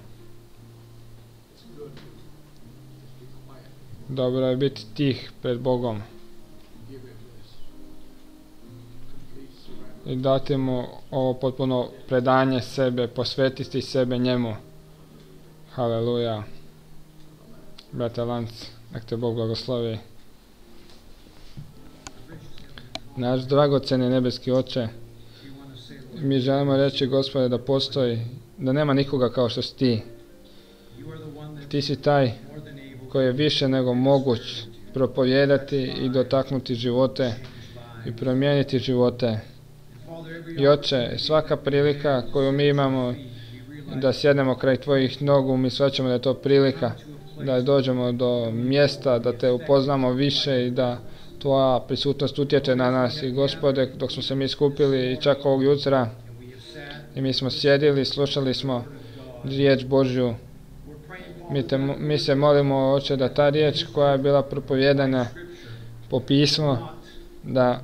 Dobro je biti tih pred Bogom i dati mu ovo potpuno predanje sebe, posvetiti sebe njemu. Haleluja. Brate Lanc, nek te Bog blagoslovi. Naš dragoceni nebeski Oče, mi želimo reći, Gospode, da postoji, da nema nikoga kao što si Ti. Ti si taj koji je više nego moguć propovijedati i dotaknuti živote i promijeniti živote. I Oče, svaka prilika koju mi imamo da sjednemo kraj Tvojih nogu, mi shvaćamo da je to prilika da dođemo do mjesta, da Te upoznamo više i da Tvoja prisutnost utječe na nas. I Gospode, dok smo se mi skupili i čak ovog jutra i mi smo sjedili, slušali smo riječ Božju, mi, te, mi se molimo, Oče, da ta riječ koja je bila propovijedana po pismu, da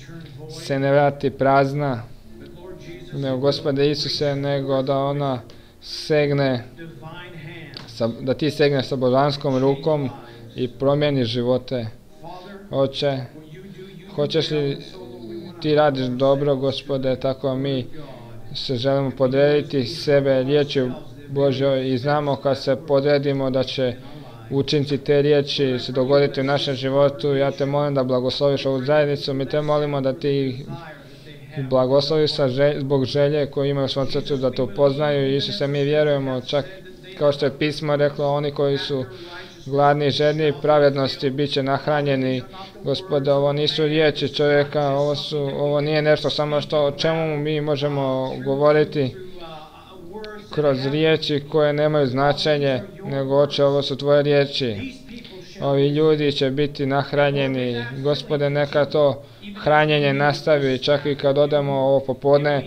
se ne vrati prazna, nego, Gospode Isuse, nego da ona segne, sa, da ti segneš sa božanskom rukom i promijeniš živote. Oče, hoćeš li ti radiš dobro, Gospode, tako mi se želimo podrediti sebe riječi Božjoj i znamo kad se podredimo da će učinci te riječi se dogoditi u našem životu. Ja te molim da blagosloviš ovu zajednicu, mi te molimo da ti blagosloviš sa želj, zbog želje koju imaju u svom srcu da te upoznaju. Isuse, mi vjerujemo, čak kao što je pismo reklo, oni koji su gladni i žedni pravednosti bit će nahranjeni. Gospode, ovo nisu riječi čovjeka, ovo, su, ovo nije nešto samo što o čemu mi možemo govoriti kroz riječi koje nemaju značenje, nego Oče, ovo su tvoje riječi. Ovi ljudi će biti nahranjeni. Gospode, neka to hranjenje nastavi čak i kad odemo ovo popodne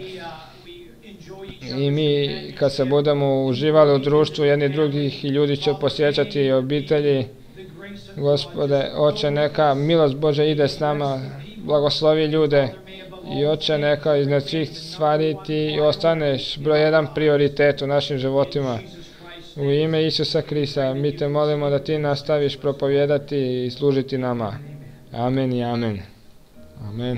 i mi kad se budemo uživali u društvu jedni drugih i ljudi će posjećati obitelji. Gospode, Oče, neka milost Božja ide s nama, blagoslovi ljude i Oče, neka iznad svih stvari ti ostaneš broj jedan prioritet u našim životima. U ime Isusa Krista mi te molimo da ti nastaviš propovijedati i služiti nama. Amen i amen. Amen.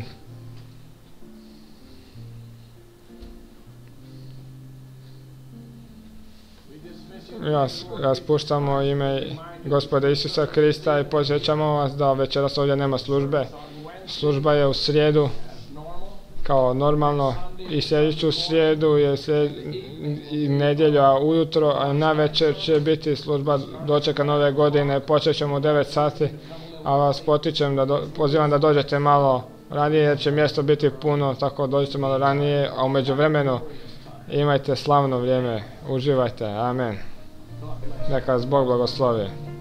Ras, raspuštamo ime Gospoda Isusa Krista i posjećamo vas da večeras ovdje nema službe. Služba je u srijedu kao normalno i sljedeću srijedu je slijed, i nedjelju, a ujutro, a na večer će biti služba dočeka nove godine. Počet ćemo u devet sati, a vas potičem da do, pozivam da dođete malo ranije jer će mjesto biti puno, tako dođite malo ranije, a u međuvremenu imajte slavno vrijeme, uživajte, amen. Neka vas Bog blagoslovi.